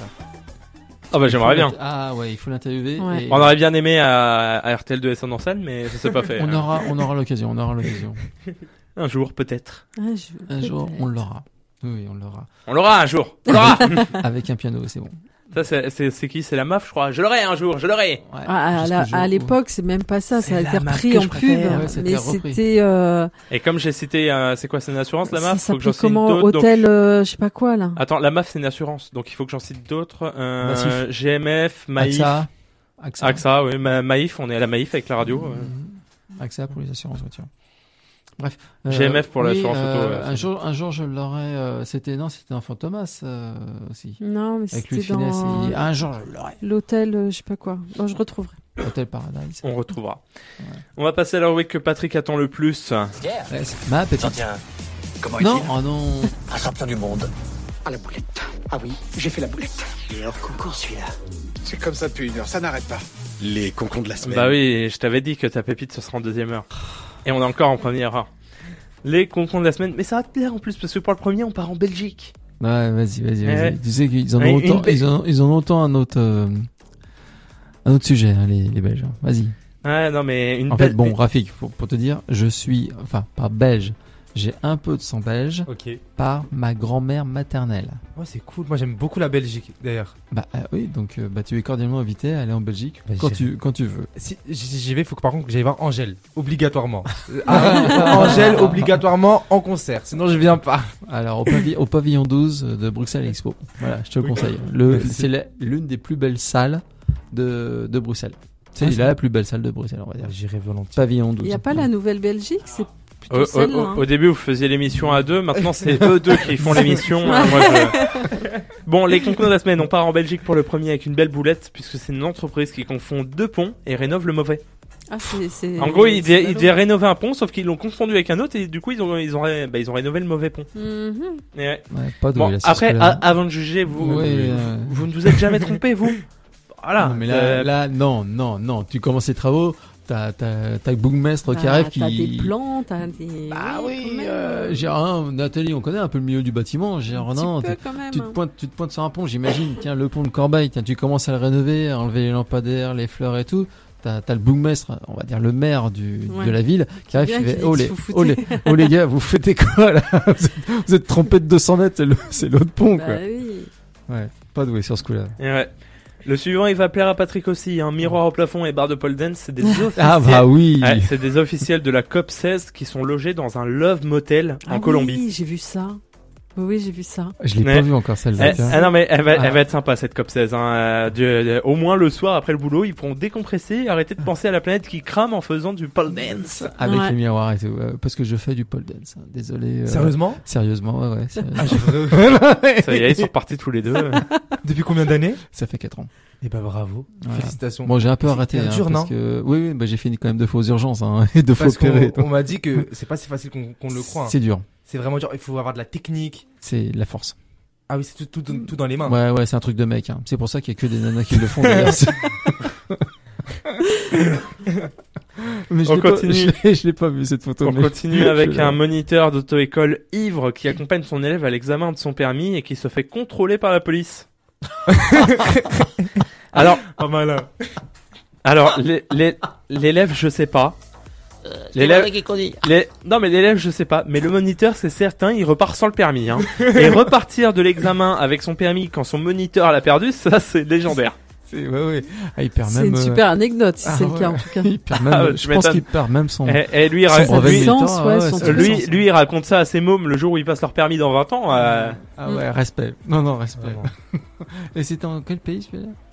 Ah bah j'aimerais Il faut bien. l'int- Ah ouais, il faut l'interviewer. Ouais. et- On aurait bien aimé à, à R T L de descendre en scène, mais ça s'est pas fait. On hein. aura, on aura l'occasion, on aura l'occasion. Un jour, peut-être. Ah, je- Un jour, peut-être. on l'aura. Oui, oui, on l'aura. On l'aura un jour. On l'aura. Avec un piano, c'est bon. Ça, c'est, c'est, c'est qui? C'est la meuf, je crois. Je l'aurai un jour, je l'aurai. Ouais, Ah, à, jusqu'au la- jour à où- l'époque, c'est même pas ça. C'est Ça a la été marque repris que en je pub, préfère. Ouais, c'était mais repris. c'était. Euh, Et comme j'ai cité, euh, c'est quoi, c'est une assurance, la ça meuf? Faut que s'appelait j'en cite comment d'autres. donc- Hôtel, euh, je sais pas quoi là. Attends, la meuf, c'est une assurance. Donc, il faut que j'en cite d'autres. Euh, Massif. G M F, Maïf. AXA. AXA. AXA, oui, Ma- Maïf, on est à la Maïf avec la radio. euh. Mhm. AXA pour les assurances voitures. Bref. G M F pour oui, l'assurance euh, auto, ouais, un c'est jour, un jour, je l'aurais. euh, c'était non, c'était Enfant Thomas euh, aussi. Non, mais Avec Louis c'était Funès. dans et- Un jour, je l'aurais. l'hôtel, euh, je sais pas quoi. Bon, je retrouverai. Hotel Paradise. On retrouvera. Ouais. On va passer à la rubrique que Patrick attend le plus. Ouais, c'est ma petite. Tiens, comment Non, est-il oh non. Un champion du monde. Ah, la boulette. Ah oui, j'ai fait la boulette. Il est hors concours celui-là. C'est comme ça depuis une heure, ça n'arrête pas. Les concons de la semaine. Bah oui, je t'avais dit que ta pépite, ce sera en deuxième heure. Et on est encore en première heure. Les concons de la semaine. Mais ça va te plaire en plus, parce que pour le premier, on part en Belgique. Ouais, vas-y, vas-y, vas-y. Ouais. Tu sais qu'ils en Ouais, ont une autant, Be- ils en, ils en ont autant un autre, euh, un autre sujet, hein, les, les Belges. Vas-y. Ouais, non, mais une En belle- fait, bon, Rafik, pour, pour te dire, je suis, enfin, pas belge. J'ai un peu de sang belge Ok. par ma grand-mère maternelle. Ouais, c'est cool. Moi, j'aime beaucoup la Belgique, d'ailleurs. Bah euh, oui, donc euh, bah tu es cordialement invité à aller en Belgique Bah, quand j'irai. tu quand tu veux. Si j'y j'y vais, faut que par contre que j'aille voir Angèle, obligatoirement. Ah, Angèle, obligatoirement en concert. Sinon, je viens pas. Alors au, pavi- au pavillon douze de Bruxelles Expo. Voilà, je te le Oui. conseille. Le Merci. c'est la- l'une des plus belles salles de de Bruxelles. C'est Ah, c'est la vrai plus belle salle de Bruxelles, on va dire. J'irai volontiers. Pavillon douze. Il y a pas la nouvelle Belgique, c'est plutôt Au, au- celle-là. au- hein. au début, vous faisiez l'émission à deux. Maintenant, c'est eux deux qui font l'émission. Euh, moi, je- Bon, les concours de la semaine. On part en Belgique pour le premier avec une belle boulette, puisque c'est une entreprise qui confond deux ponts et rénove le mauvais. Ah, c'est, c'est... En gros, ils c'est devaient, ils ballot. devaient rénover un pont, sauf qu'ils l'ont confondu avec un autre, et du coup, ils ont, ils ont, ré- bah, ils ont rénové le mauvais pont. Mhm. Et ouais. Ouais, pas de Bon, la après, sauce a- là. avant de juger, vous, Ouais, vous, euh, vous ne vous êtes jamais trompé, vous. Voilà. Non, mais là, Euh, là, non, non, non. Tu commences les travaux, t'as, t'as, t'as le bourgmestre qui T'as- arrive, qui. T'as des plans, t'as des... Bah Ouais, oui, quand même. euh, genre, hein, Nathalie, on connaît un peu le milieu du bâtiment. Genre, Un non, petit peu t'es- quand même, tu te hein. pointes, tu te pointes sur un pont, j'imagine. Tiens, le pont de Corbeil, tiens, tu commences à le rénover, à enlever les lampadaires, les fleurs et tout. T'as, t'as le bourgmestre, on va dire le maire du, Ouais. de la ville, qui arrive, Bien qui qu'il fait, dit oh que les, vous foutez. oh les, oh les gars, vous faites quoi là? vous, êtes, vous êtes trompés de deux cents mètres, c'est, le, c'est l'autre pont, Bah quoi. oui. Ouais, pas doué sur ce coup-là. et ouais. Le suivant, il va plaire à Patrick aussi. Un miroir au plafond et barre de pole dance, c'est des officiels. Ah bah oui. Ouais, c'est des officiels de la C O P seize qui sont logés dans un Love Motel en Ah Colombie. Oui, j'ai vu ça. Oui, oui, j'ai vu ça. Je l'ai Ouais. pas vu encore celle-là. Eh, tiens. ah non mais elle va, Ah. elle va être sympa cette C O P seize. Hein. Euh, du- euh, au moins le soir après le boulot, ils pourront décompresser et arrêter de penser à la planète qui crame en faisant du pole dance. Avec Ouais. les miroirs et tout. euh, parce que je fais du pole dance. hein. Désolé. euh, Sérieusement Sérieusement, ouais, ouais. sérieusement. Ah, j'ai- Ça y est, ils sont repartis tous les deux. Depuis combien d'années? Ça fait quatre ans. Eh ben bravo. Voilà. Félicitations. Bon, j'ai un peu C'est arrêté. hyper hein, dur, parce non que... Oui, oui, bah, j'ai fini quand même deux fois aux urgences hein, et deux fois Parce qu'on opéré. on m'a dit que c'est pas si facile qu'on qu'on le croit. hein. C'est dur. C'est vraiment dur. Il faut avoir de la technique. C'est la force. Ah oui, c'est tout, tout, tout dans les mains. Ouais, ouais, c'est un truc de mec. Hein. C'est pour ça qu'il y a que des nanas qui le font. D'ailleurs. C'est- Mais je On l'ai pas- continue. je l'ai- je l'ai pas vu cette photo. On mais continue je- avec je- un moniteur d'auto-école ivre qui accompagne son élève à l'examen de son permis et qui se fait contrôler par la police. Alors, pas mal. hein. alors les- les- l'élève, je sais pas. C'est L'élève, vrai qui conduit. les, non mais l'élève, je sais pas. Mais le moniteur, c'est certain, il repart sans le permis. Hein. Et repartir de l'examen avec son permis quand son moniteur l'a perdu, ça c'est légendaire. C'est, ouais, ouais. Ah, il perd C'est même. une euh, super anecdote, si ah, c'est le ouais. cas en tout cas. Il perd même. Ah, ouais, je tu pense m'étonnes. qu'il perd même son. Et, et lui, il son ra- brevet lui, militant. Sens, ouais, Ah, son c'est- truc. lui, lui, il raconte ça à ses mômes le jour où ils passent leur permis dans vingt ans. Euh... Ah ouais, respect. Non, non, respect. Et c'était en quel pays celui-là?